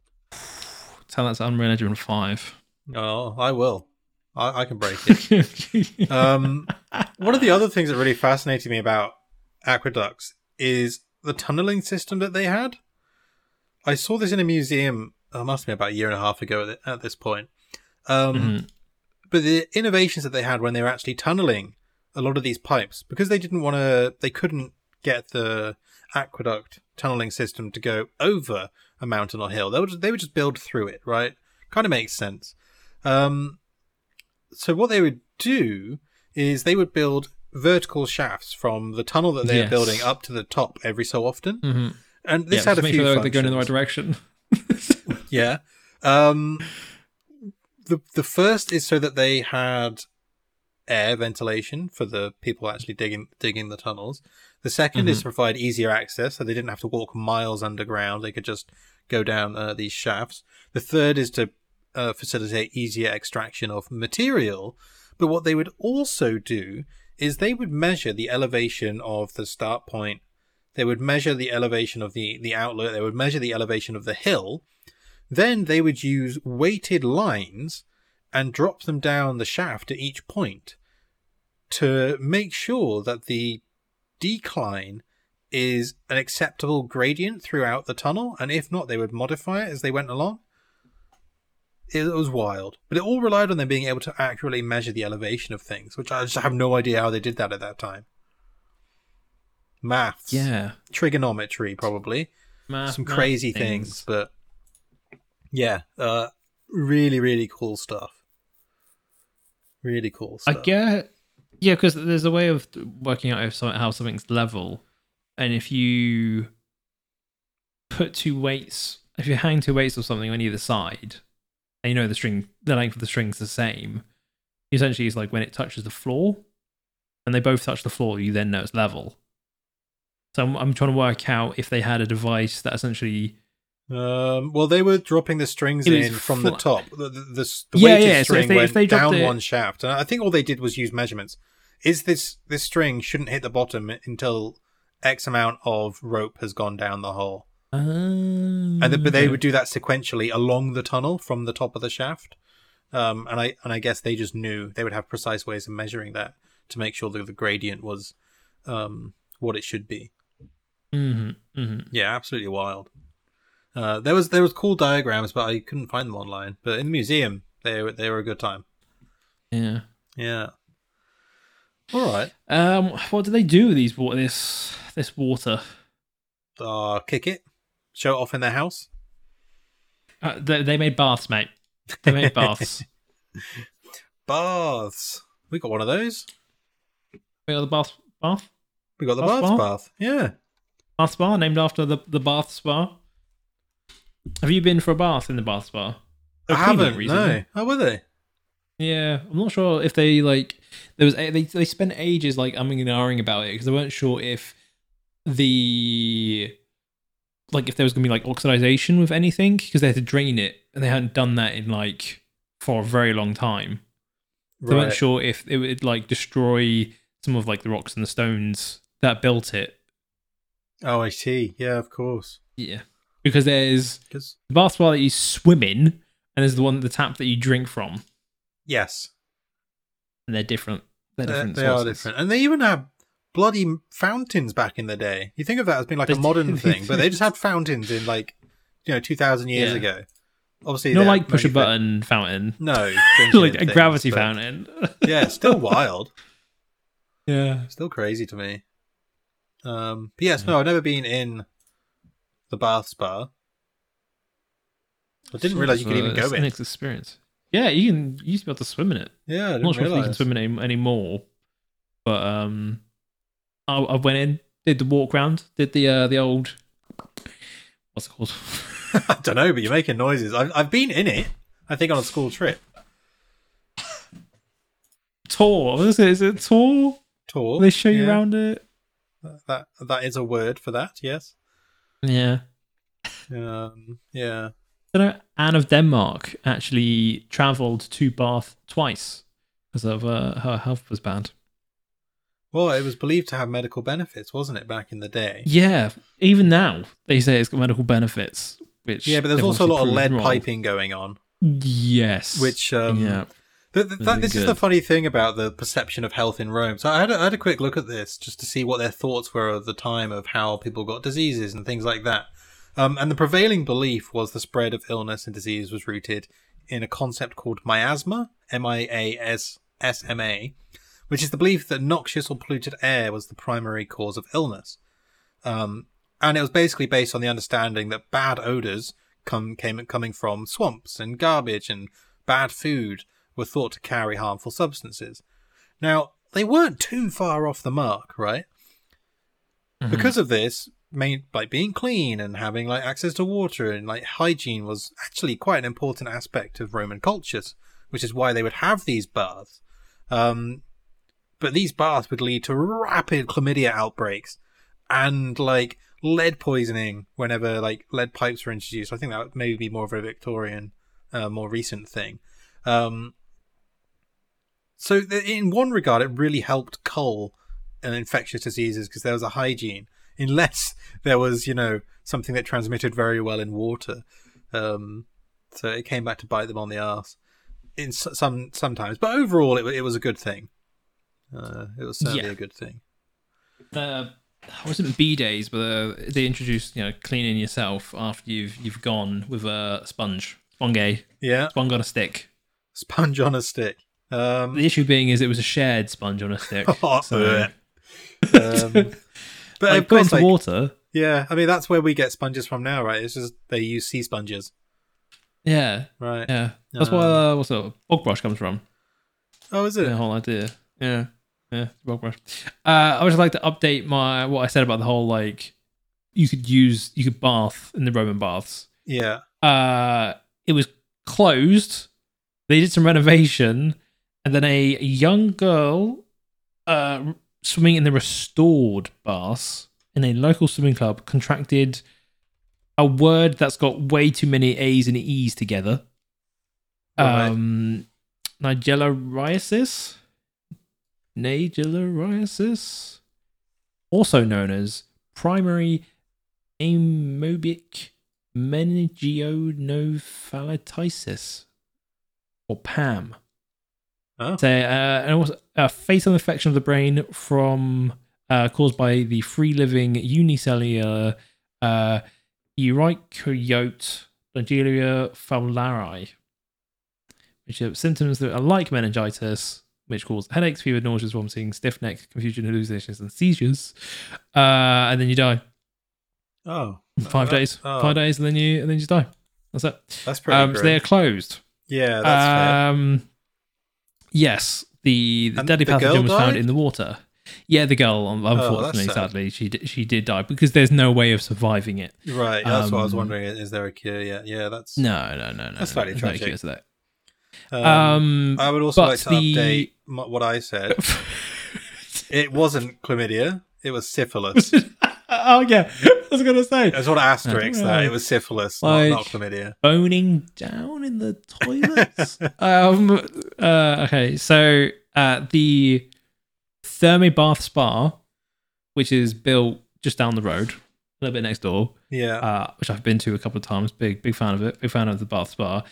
Tell that to Unreal Engine 5. Oh, I will. I can break it. One of the other things that really fascinated me about aqueducts is the tunneling system that they had. I saw this in a museum, it must have been about a year and a half ago at this point. But the innovations that they had when they were actually tunneling a lot of these pipes, because they couldn't get the aqueduct tunneling system to go over a mountain or hill. They would just build through it, right? Kind of makes sense. So what they would do is they would build vertical shafts from the tunnel that they're building up to the top every so often. Mm-hmm. And this had a few functions. They're going in the right direction. Yeah. The first is so that they had air ventilation for the people actually digging the tunnels. The second is to provide easier access, so they didn't have to walk miles underground. They could just go down these shafts. The third is to facilitate easier extraction of material. But what they would also do is they would measure the elevation of the start point. They would measure the elevation of the outlet. They would measure the elevation of the hill. Then they would use weighted lines and drop them down the shaft at each point to make sure that the decline is an acceptable gradient throughout the tunnel. And if not, they would modify it as they went along. It was wild. But it all relied on them being able to accurately measure the elevation of things, which I just have no idea how they did that at that time. Maths. Yeah. Trigonometry, probably. Some crazy things. But yeah, really, really cool stuff. Really cool stuff. I get... Yeah, because there's a way of working out how something's level. And if you put two weights, if you hang two weights or something on either side, and you know the length of the string's the same, essentially it's like when it touches the floor, and they both touch the floor, you then know it's level. So I'm trying to work out if they had a device that essentially. Well, they were dropping the strings in from the top. The weighted string so if they went down one shaft, and I think all they did was use measurements. Is this string shouldn't hit the bottom until X amount of rope has gone down the hole, but they would do that sequentially along the tunnel from the top of the shaft. And I guess they just knew they would have precise ways of measuring that to make sure that the gradient was what it should be. Mm-hmm, mm-hmm. Yeah, absolutely wild. There was cool diagrams, but I couldn't find them online. But in the museum, they were a good time. Yeah. All right. What do they do with this water? Kick it, show it off in their house. They made baths, mate. They made baths. Baths. We got one of those. We got the bath. We got the bath. Yeah. Bath spa, named after the Bath Spa. Have you been for a bath in the Bath Spa? I haven't. No. Oh, were they? Yeah, I'm not sure if they they spent ages like umming and ahhing about it because they weren't sure if if there was gonna be like oxidization with anything because they had to drain it and they hadn't done that in for a very long time. Right. They weren't sure if it would destroy some of the rocks and the stones that built it. Oh, I see. Yeah, of course. Yeah, because there's the bath spa that you swim in, and there's the tap that you drink from. Yes, and they're different. They are different, and they even had bloody fountains back in the day. You think of that as being a modern thing, but they just had fountains in 2,000 years ago. Obviously, not push a button fountain. No, like a gravity fountain. Yeah, still wild. Yeah, still crazy to me. But yes, no, I've never been in the bath spa. I didn't realize you could even go in. It's an experience. Yeah, you used to be able to swim in it. Yeah, I didn't I'm not sure realize. if you can swim in it anymore. But I went in, did the walk round, did the old, what's it called? I don't know, but you're making noises. I've been in it. I think on a school trip. Tour. What is it? Is it tour? Tour. They show you around it. That is a word for that. Yes. Yeah. Yeah. I know Anne of Denmark actually travelled to Bath twice because of her health was bad. Well, it was believed to have medical benefits, wasn't it, back in the day? Yeah, even now they say it's got medical benefits. But there's also a lot of lead piping going on. Yes, which this is the funny thing about the perception of health in Rome. So I had a quick look at this just to see what their thoughts were at the time of how people got diseases and things like that. And the prevailing belief was the spread of illness and disease was rooted in a concept called miasma, M-I-A-S-S-M-A, which is the belief that noxious or polluted air was the primary cause of illness. And it was basically based on the understanding that bad odours coming from swamps and garbage and bad food were thought to carry harmful substances. Now, they weren't too far off the mark, right? Mm-hmm. Because of this, being clean and having access to water and hygiene was actually quite an important aspect of Roman cultures, which is why they would have these baths. But these baths would lead to rapid chlamydia outbreaks and lead poisoning whenever lead pipes were introduced. I think that would maybe be more of a Victorian, more recent thing. So in one regard, it really helped cull infectious diseases because there was a hygiene. Unless there was, something that transmitted very well in water. So it came back to bite them on the arse sometimes. But overall, it was a good thing. It was certainly a good thing. It wasn't B-days, but they introduced, cleaning yourself after you've gone with a sponge. Sponge. Yeah. Sponge on a stick. Sponge on a stick. The issue being is it was a shared sponge on a stick. But put into water. Yeah, I mean that's where we get sponges from now, right? It's just they use sea sponges. Yeah. Right. Yeah. That's where bog brush comes from. Oh, is it? The whole idea. Yeah. Yeah. Bog brush. I would just like to update what I said about the whole you could bath in the Roman baths. Yeah. It was closed. They did some renovation, and then a young girl swimming in the restored baths in a local swimming club contracted a word that's got way too many A's and E's together. Right. Nigellariasis, also known as primary amoebic meningoencephalititis, or PAM. Oh. So, and also a fatal infection of the brain from caused by the free-living unicellular Eukaryote Naegleria fowleri, which are symptoms that are like meningitis, which cause headaches, fever, nausea, vomiting, stiff neck, confusion, hallucinations, and seizures. And then you die. Oh, 5 days. Oh. 5 days, and then you just die. That's it. That's pretty. So they are closed. Yeah, that's fair. Yes, the deadly pathogen was found in the water. Yeah, the girl, unfortunately, sadly, she did die because there's no way of surviving it. Right, that's what I was wondering. Is there a cure yet? Yeah, that's no. That's slightly tragic. No that. I would also like to update what I said. It wasn't chlamydia; it was syphilis. Oh yeah, I was gonna say. I just want to asterisk that it was syphilis, like, not chlamydia. Boning down in the toilets. Okay, so the Therme Bath Spa, which is built just down the road, a little bit next door. Yeah. Which I've been to a couple of times. Big fan of it. Big fan of the Bath Spa.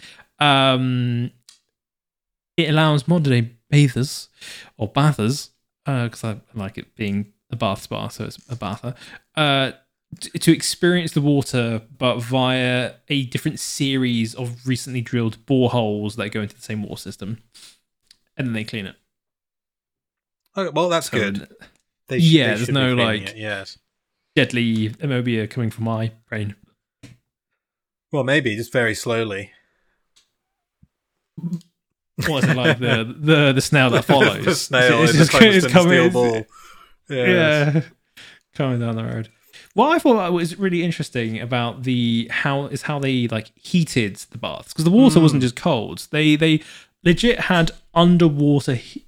It allows modern day bathers or bathers, because I like it being a bath spa, so it's a bather, to experience the water, but via a different series of recently drilled boreholes that go into the same water system, and then they clean it. Okay, well, that's good. There's no like yes, deadly ammonia coming from my brain. Well, maybe just very slowly. What is it like the snail that follows? The snail it's in the Clemson coming, steel ball. Yeah, coming down the road. What I thought was really interesting about how they like heated the baths, because the water wasn't just cold. They legit had underfloor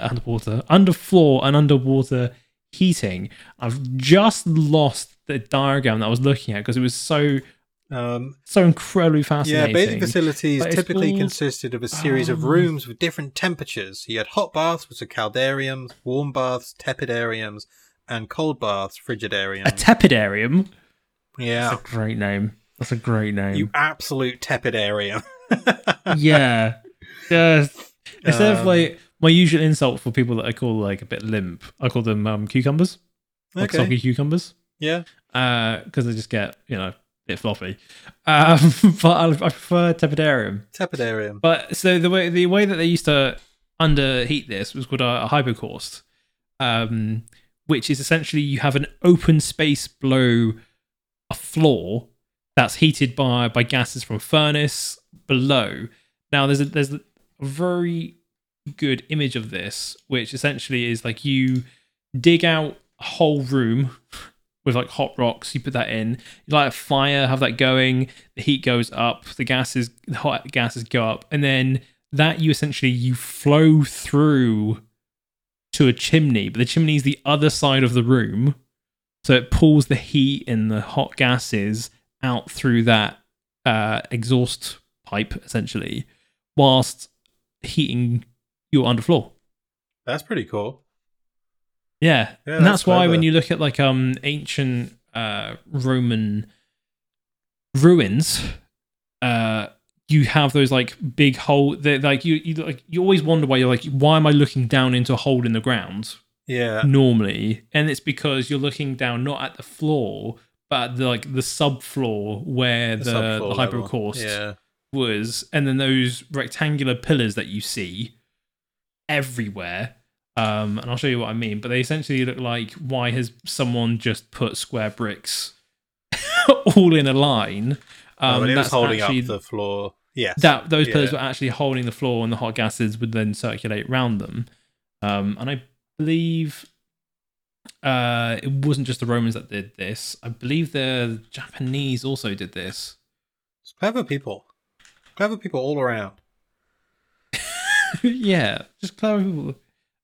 and underwater heating. I've just lost the diagram that I was looking at because it was so incredibly fascinating. Yeah, bathing facilities typically consisted of a series of rooms with different temperatures. You had hot baths, which are caldariums, warm baths, tepidariums, and cold baths, frigidariums. A tepidarium? Yeah. That's a great name. You absolute tepidarium. Yeah. Instead of like my usual insult for people that I call like a bit limp, I call them cucumbers. Like soggy cucumbers. Yeah. Because they just get, bit floppy, but I prefer tepidarium. Tepidarium. But so the way that they used to underheat this was called a hypocaust, which is essentially you have an open space below a floor that's heated by gases from a furnace below. Now there's a very good image of this, which essentially is like you dig out a whole room with like hot rocks, you put that in, you light a fire, have that going, the heat goes up, the hot gases go up, and then that you flow through to a chimney, but the chimney is the other side of the room, so it pulls the heat and the hot gases out through that exhaust pipe, essentially, whilst heating your underfloor. That's pretty cool. Yeah, and that's why when you look at like ancient Roman ruins, you have those like big hole. Like you always wonder why am I looking down into a hole in the ground? Yeah, normally, and it's because you're looking down not at the floor, but at the subfloor where the hypocaust was, and then those rectangular pillars that you see everywhere. And I'll show you what I mean, but they essentially look like, why has someone just put square bricks all in a line? But it was holding up the floor. Yes. Those pillars were actually holding the floor, and the hot gases would then circulate around them. And I believe It wasn't just the Romans that did this. I believe the Japanese also did this. It's clever people all around. Yeah, just clever people.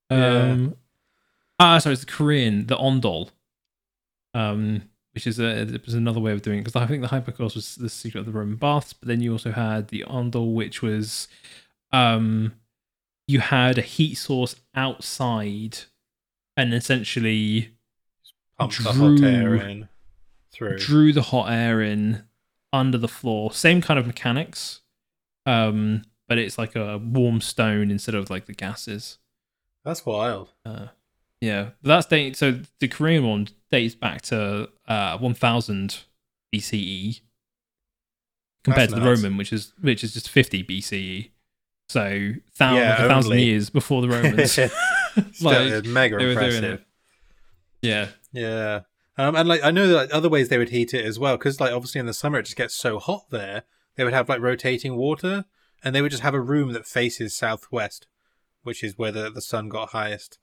Sorry, it's the Korean, the ondol. Which is another way of doing it, because I think the hypochlorous was the secret of the Roman baths, but then you also had the ondol, which was you had a heat source outside and essentially pumped the hot air in drew the hot air in under the floor. Same kind of mechanics, but it's like a warm stone instead of like the gases. That's wild. Yeah, that's dating. So the Korean one dates back to 1000 BCE compared to the Roman, which is just 50 BCE. So 1,000 years before the Romans. Like, mega impressive. Yeah. Yeah. And like I know that other ways they would heat it as well, because like obviously in the summer it just gets so hot there. They would have like rotating water, and they would just have a room that faces southwest, which is where the sun got highest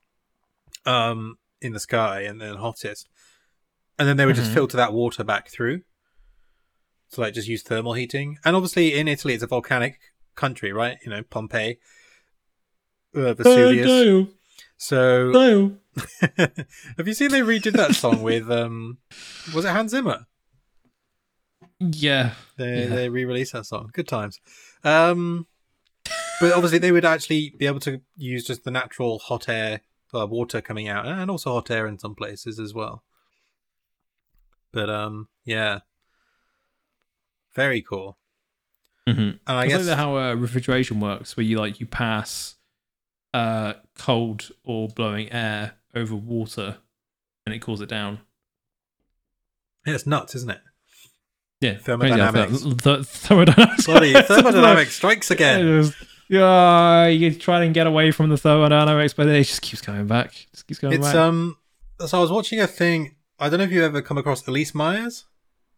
in the sky and then hottest. And then they would just filter that water back through. So like just use thermal heating. And obviously in Italy it's a volcanic country, right? You know, Pompeii, Vesuvius. No. So No. have you seen they redid that song with was it Hans Zimmer? Yeah. They re-released that song. Good times. But obviously they would actually be able to use just the natural hot air, water coming out, and also hot air in some places as well. But yeah, very cool. Mm-hmm. And I guess like how refrigeration works, where you pass cold or blowing air over water, and it cools it down. Yeah, it's nuts, isn't it? Yeah, thermodynamics. Thermodynamics. Bloody thermodynamics strikes again. You try and get away from the thermodynamics, but it just keeps going back. So I was watching a thing. I don't know if you've ever come across Elise Myers.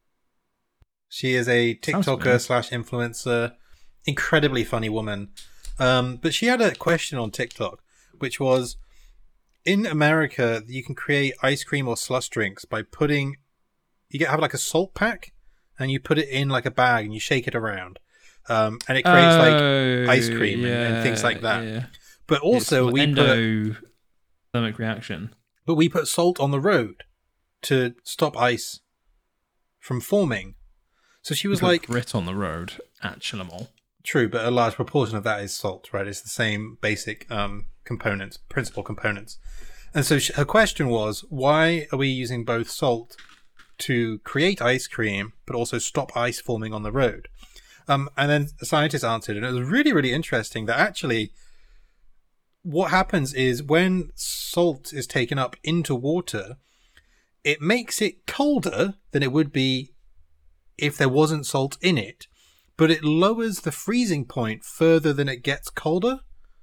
She is a TikToker / influencer, incredibly funny woman. But she had a question on TikTok, which was, in America, you can create ice cream or slush drinks by have like a salt pack, and you put it in like a bag and you shake it around. And it creates like ice cream and things like that. Yeah. But also we put thermic reaction. But we put salt on the road to stop ice from forming. So she was like, grit on the road at Chillamol. True, but a large proportion of that is salt, right? It's the same basic principal components. And so her question was, why are we using both salt to create ice cream, but also stop ice forming on the road? And then a scientist answered, and it was really, really interesting that actually what happens is when salt is taken up into water, it makes it colder than it would be if there wasn't salt in it, but it lowers the freezing point further than it gets colder.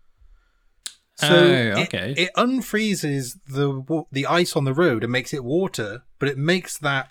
So it unfreezes the ice on the road and makes it water, but it makes that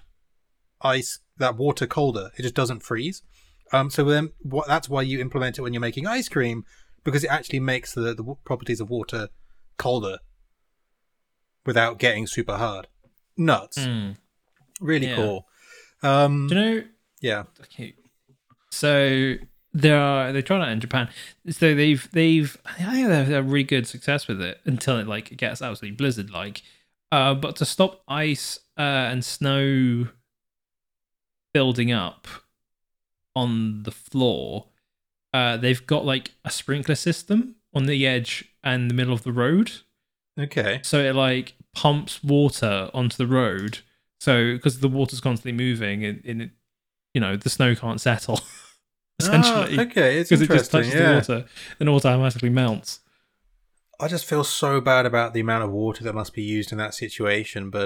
water colder. It just doesn't freeze. So then that's why you implement it when you're making ice cream, because it actually makes the properties of water colder without getting super hard. Nuts. Really cool. Do you know? Yeah. Okay. So they're trying it in Japan. So I think they've really good success with it until it gets absolutely blizzard like. But to stop ice and snow building up on the floor, they've got a sprinkler system on the edge and the middle of the road. Okay. So it pumps water onto the road. So because the water's constantly moving, and the snow can't settle. Essentially, okay, it's interesting. Because it just touches the water, and automatically melts. I just feel so bad about the amount of water that must be used in that situation, but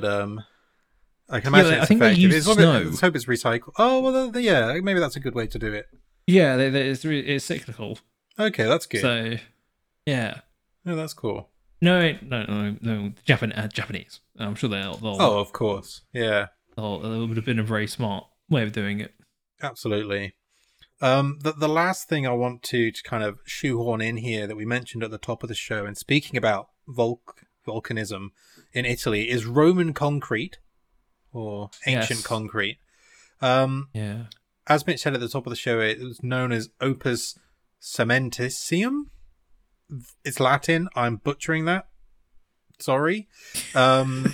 I can imagine it's effective. Let's hope it's recycled. Oh well, maybe that's a good way to do it. Yeah, it's cyclical. Okay, that's good. So, yeah, that's cool. No, Japanese. I'm sure they'll. Oh, of course, yeah. It would have been a very smart way of doing it. Absolutely. The last thing I want to kind of shoehorn in here that we mentioned at the top of the show, and speaking about volcanism, in Italy is Roman concrete or ancient concrete. As Mitch said at the top of the show, it was known as Opus Cementitium. It's Latin. I'm butchering that. Sorry. And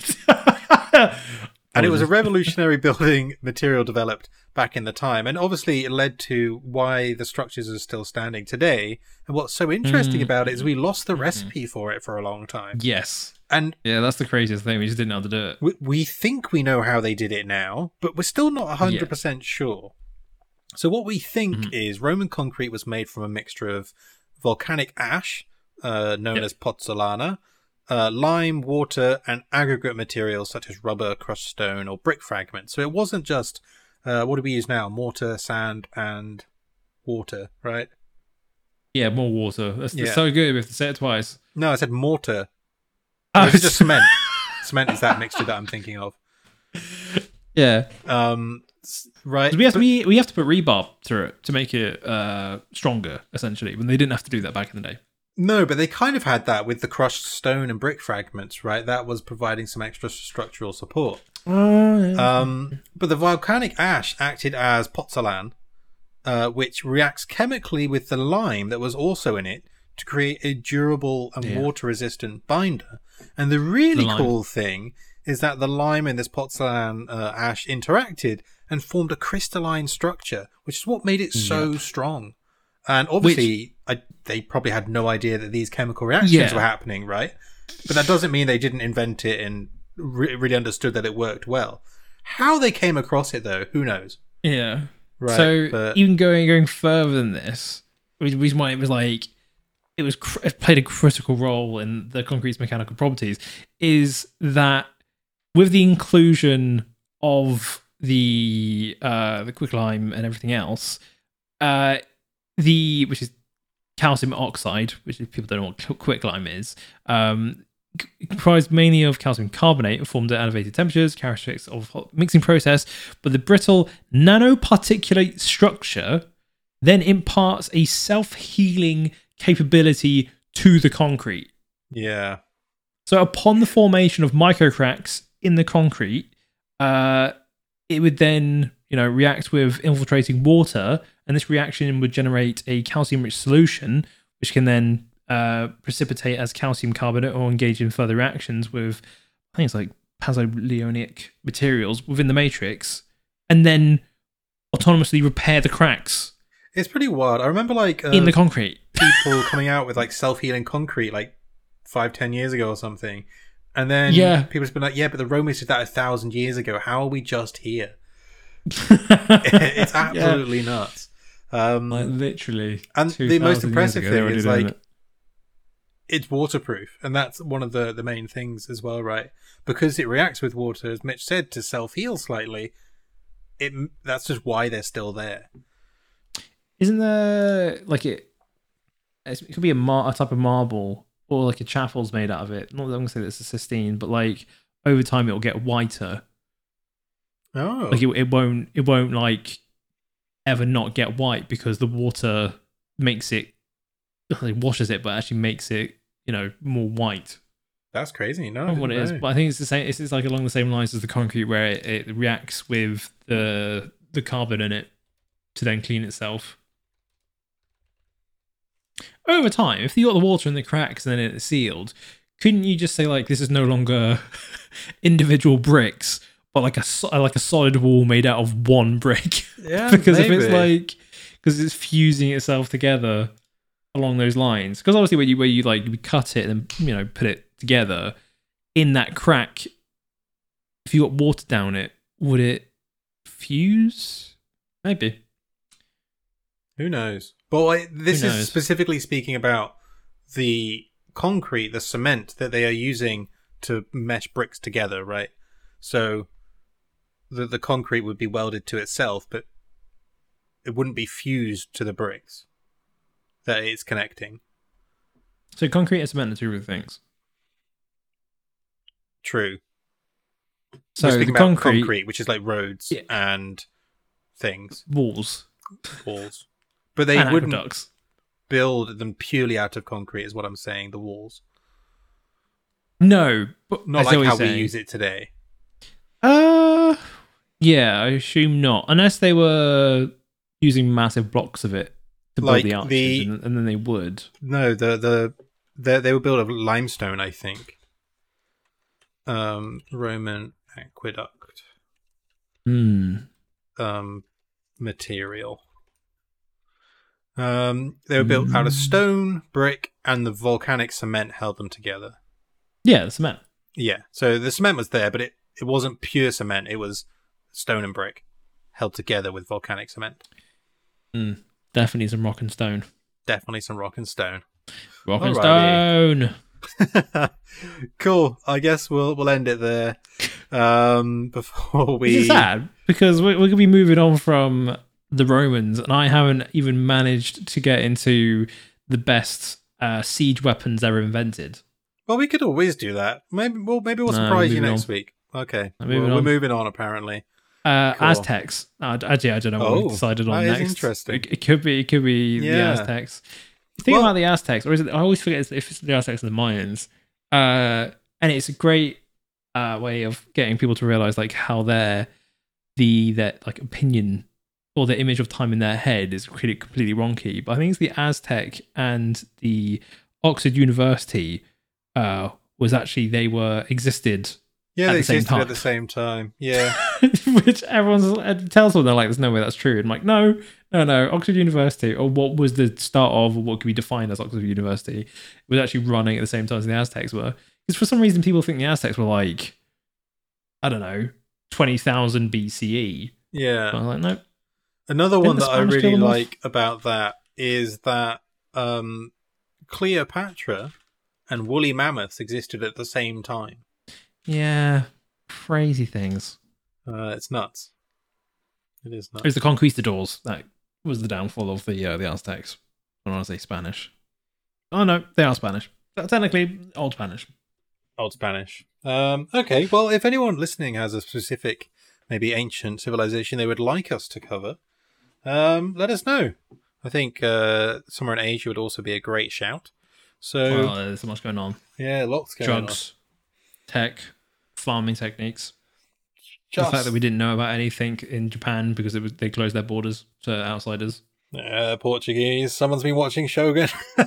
it was a revolutionary building material developed back in the time. And obviously it led to why the structures are still standing today. And what's so interesting about it is we lost the recipe for it for a long time. Yes. And yeah, that's the craziest thing. We just didn't know how to do it. We think we know how they did it now, but we're still not 100% sure. So what we think is Roman concrete was made from a mixture of volcanic ash, known as pozzolana, lime, water, and aggregate materials such as rubber, crushed stone, or brick fragments. So it wasn't just, what do we use now? Mortar, sand, and water, right? Yeah, more water. That's so good. We have to say it twice. No, I said mortar. Oh, it's just cement. Cement is that mixture that I'm thinking of. Yeah. Right. We have to put rebarb through it to make it stronger, essentially, when they didn't have to do that back in the day. No, but they kind of had that with the crushed stone and brick fragments, right? That was providing some extra structural support. But the volcanic ash acted as pozzolan, which reacts chemically with the lime that was also in it to create a durable and water-resistant binder. And the really cool thing is that the lime and this pozzolan ash interacted and formed a crystalline structure, which is what made it so strong. And obviously, they probably had no idea that these chemical reactions were happening, right? But that doesn't mean they didn't invent it and really understood that it worked well. How they came across it, though, who knows? Yeah. Right. So even going further than this, the reason why it was like it played a critical role in the concrete's mechanical properties is that with the inclusion of the quicklime and everything else, which is calcium oxide, which is, people don't know what quicklime is, comprised mainly of calcium carbonate formed at elevated temperatures, characteristics of hot mixing process, but the brittle nanoparticulate structure then imparts a self-healing capability to the concrete. Yeah. So upon the formation of microcracks in the concrete, it would then, react with infiltrating water, and this reaction would generate a calcium-rich solution, which can then precipitate as calcium carbonate or engage in further reactions with, I think it's like pazzoleonic materials within the matrix, and then autonomously repair the cracks. It's pretty wild. I remember in the concrete, people coming out with self-healing concrete 5-10 years ago or something. And then people have been like, yeah, but the Romans did that 1,000 years ago. How are we just here? It's absolutely nuts. Literally. And the most impressive thing is it's waterproof. And that's one of the main things as well, right? Because it reacts with water, as Mitch said, to self-heal slightly. That's just why they're still there. Isn't there, it could be a type of marble or a chaffel's made out of it. Not that I'm going to say that it's a cystine, but over time it'll get whiter. Oh. It won't ever not get white because the water makes it, washes it, but actually makes it, more white. That's crazy. No, I don't know what it is, but I think it's the same. It's along the same lines as the concrete, where it reacts with the carbon in it to then clean itself. Over time, if you got the water in the cracks and then it's sealed, couldn't you just say this is no longer individual bricks, but like a solid wall made out of one brick? Yeah, because maybe. if it's because it's fusing itself together along those lines. Because obviously, where you cut it and put it together in that crack, if you got water down it, would it fuse? Maybe. Who knows? But this is specifically speaking about the concrete, the cement that they are using to mesh bricks together, right? So the concrete would be welded to itself, but it wouldn't be fused to the bricks that it's connecting. So concrete and cement are two different things. True. So we're speaking the about concrete, which is like roads and things. Walls. But they wouldn't aqueducts. Build them purely out of concrete, is what I'm saying, the walls. No, but not like how we use it today. Yeah, I assume not, unless they were using massive blocks of it to build the arches, and then they would. No, they were built of limestone, I think. Roman aqueduct. Material. They were built out of stone, brick, and the volcanic cement held them together. Yeah, the cement. Yeah, so the cement was there, but it wasn't pure cement. It was stone and brick held together with volcanic cement. Definitely some rock and stone. Definitely some rock and stone. Rock and stone. Cool. I guess we'll end it there. Before we. It's sad because we're going to be moving on from the Romans, and I haven't even managed to get into the best siege weapons ever invented. Well, we could always do that. Maybe we'll surprise you next week. Okay, we're moving on apparently. Cool. Aztecs. Actually, I don't know what we decided on next. Interesting. It could be the Aztecs. The thing about the Aztecs, or is it? I always forget if it's the Aztecs or the Mayans. And it's a great way of getting people to realize like how their like opinion or the image of time in their head is completely wonky. But I think it's the Aztec and the Oxford University was actually existed. Yeah, they existed at the same time. Yeah. Which everyone tells them, they're like, there's no way that's true. And I'm like, no. Oxford University, or what was the start of, or what could be defined as Oxford University, was actually running at the same time as the Aztecs were. Because for some reason, people think the Aztecs were like, I don't know, 20,000 BCE. Yeah. But I'm like, no. Another one that I really like about that is that Cleopatra and woolly mammoths existed at the same time. Yeah, crazy things. It's nuts. It is nuts. It was the conquistadors that was the downfall of the Aztecs. I don't want to say Spanish. Oh no, they are Spanish. Technically, Old Spanish. Old Spanish. Okay, well, if anyone listening has a specific, maybe ancient civilization they would like us to cover, let us know. I think somewhere in Asia would also be a great shout. So, there's so much going on. Yeah, lots going on. Drugs, tech, farming techniques. The fact that we didn't know about anything in Japan because they closed their borders to outsiders. Portuguese. Someone's been watching Shogun.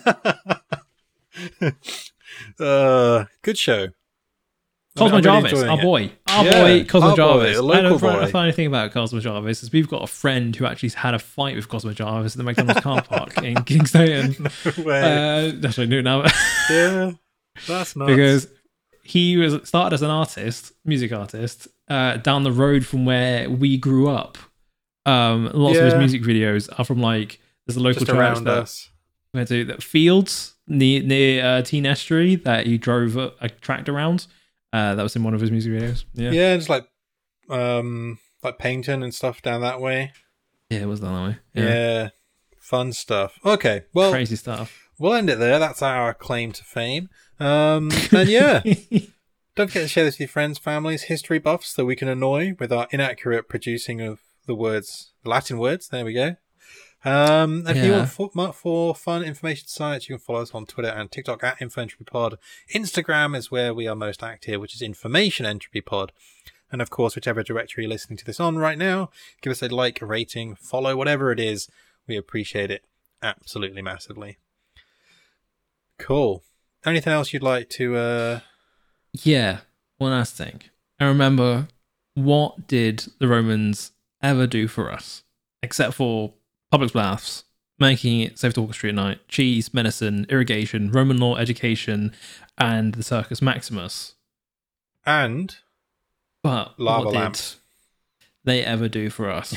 Good show. Cosmo Jarvis, our boy. Cosmo Jarvis. Boy, local boy. The funny thing about Cosmo Jarvis is we've got a friend who actually had a fight with Cosmo Jarvis at the McDonald's car park in Kingston. That's what I do now. Yeah, that's nuts. Because he started as an artist, music artist, down the road from where we grew up. Lots of his music videos are from like there's a local church that went to the fields near Teen Estuary that he drove a tractor around. That was in one of his music videos. Yeah, just like painting and stuff down that way. Yeah, it was down that way. Yeah, fun stuff. Okay, well, crazy stuff. We'll end it there. That's our claim to fame. And yeah, don't forget to share this with your friends, families, history buffs that we can annoy with our inaccurate producing of the Latin words. There we go. If you want for fun information sites, you can follow us on Twitter and TikTok at InfoEntropyPod. Instagram is where we are most active, which is Information Entropy Pod. And of course, whichever directory you're listening to this on right now, give us a like, a rating, follow, whatever it is. We appreciate it absolutely massively. Cool. Anything else you'd like to... Yeah, one last thing. And remember, what did the Romans ever do for us? Except for public baths, making it safe to walk the street at night, cheese, medicine, irrigation, Roman law, education, and the Circus Maximus. And... But lava what lamps. Did they ever do for us?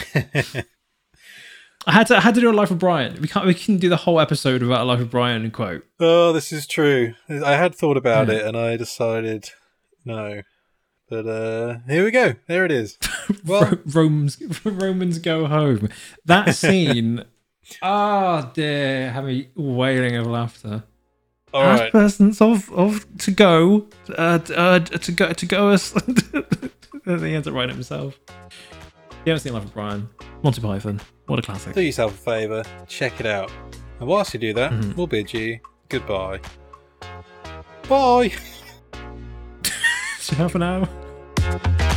I had to do a Life of Brian. We can do the whole episode without a Life of Brian quote. Oh, this is true. I had thought about it and I decided no. But here we go. There it is. Well, Romans go home. That scene. Oh dear, have me wailing of laughter. All right. Persons of to go us. He ends up writing it himself. You haven't seen Life of Brian? Monty Python. What a classic. Do yourself a favour. Check it out. And whilst you do that, we'll bid you goodbye. Bye. Ciao for now.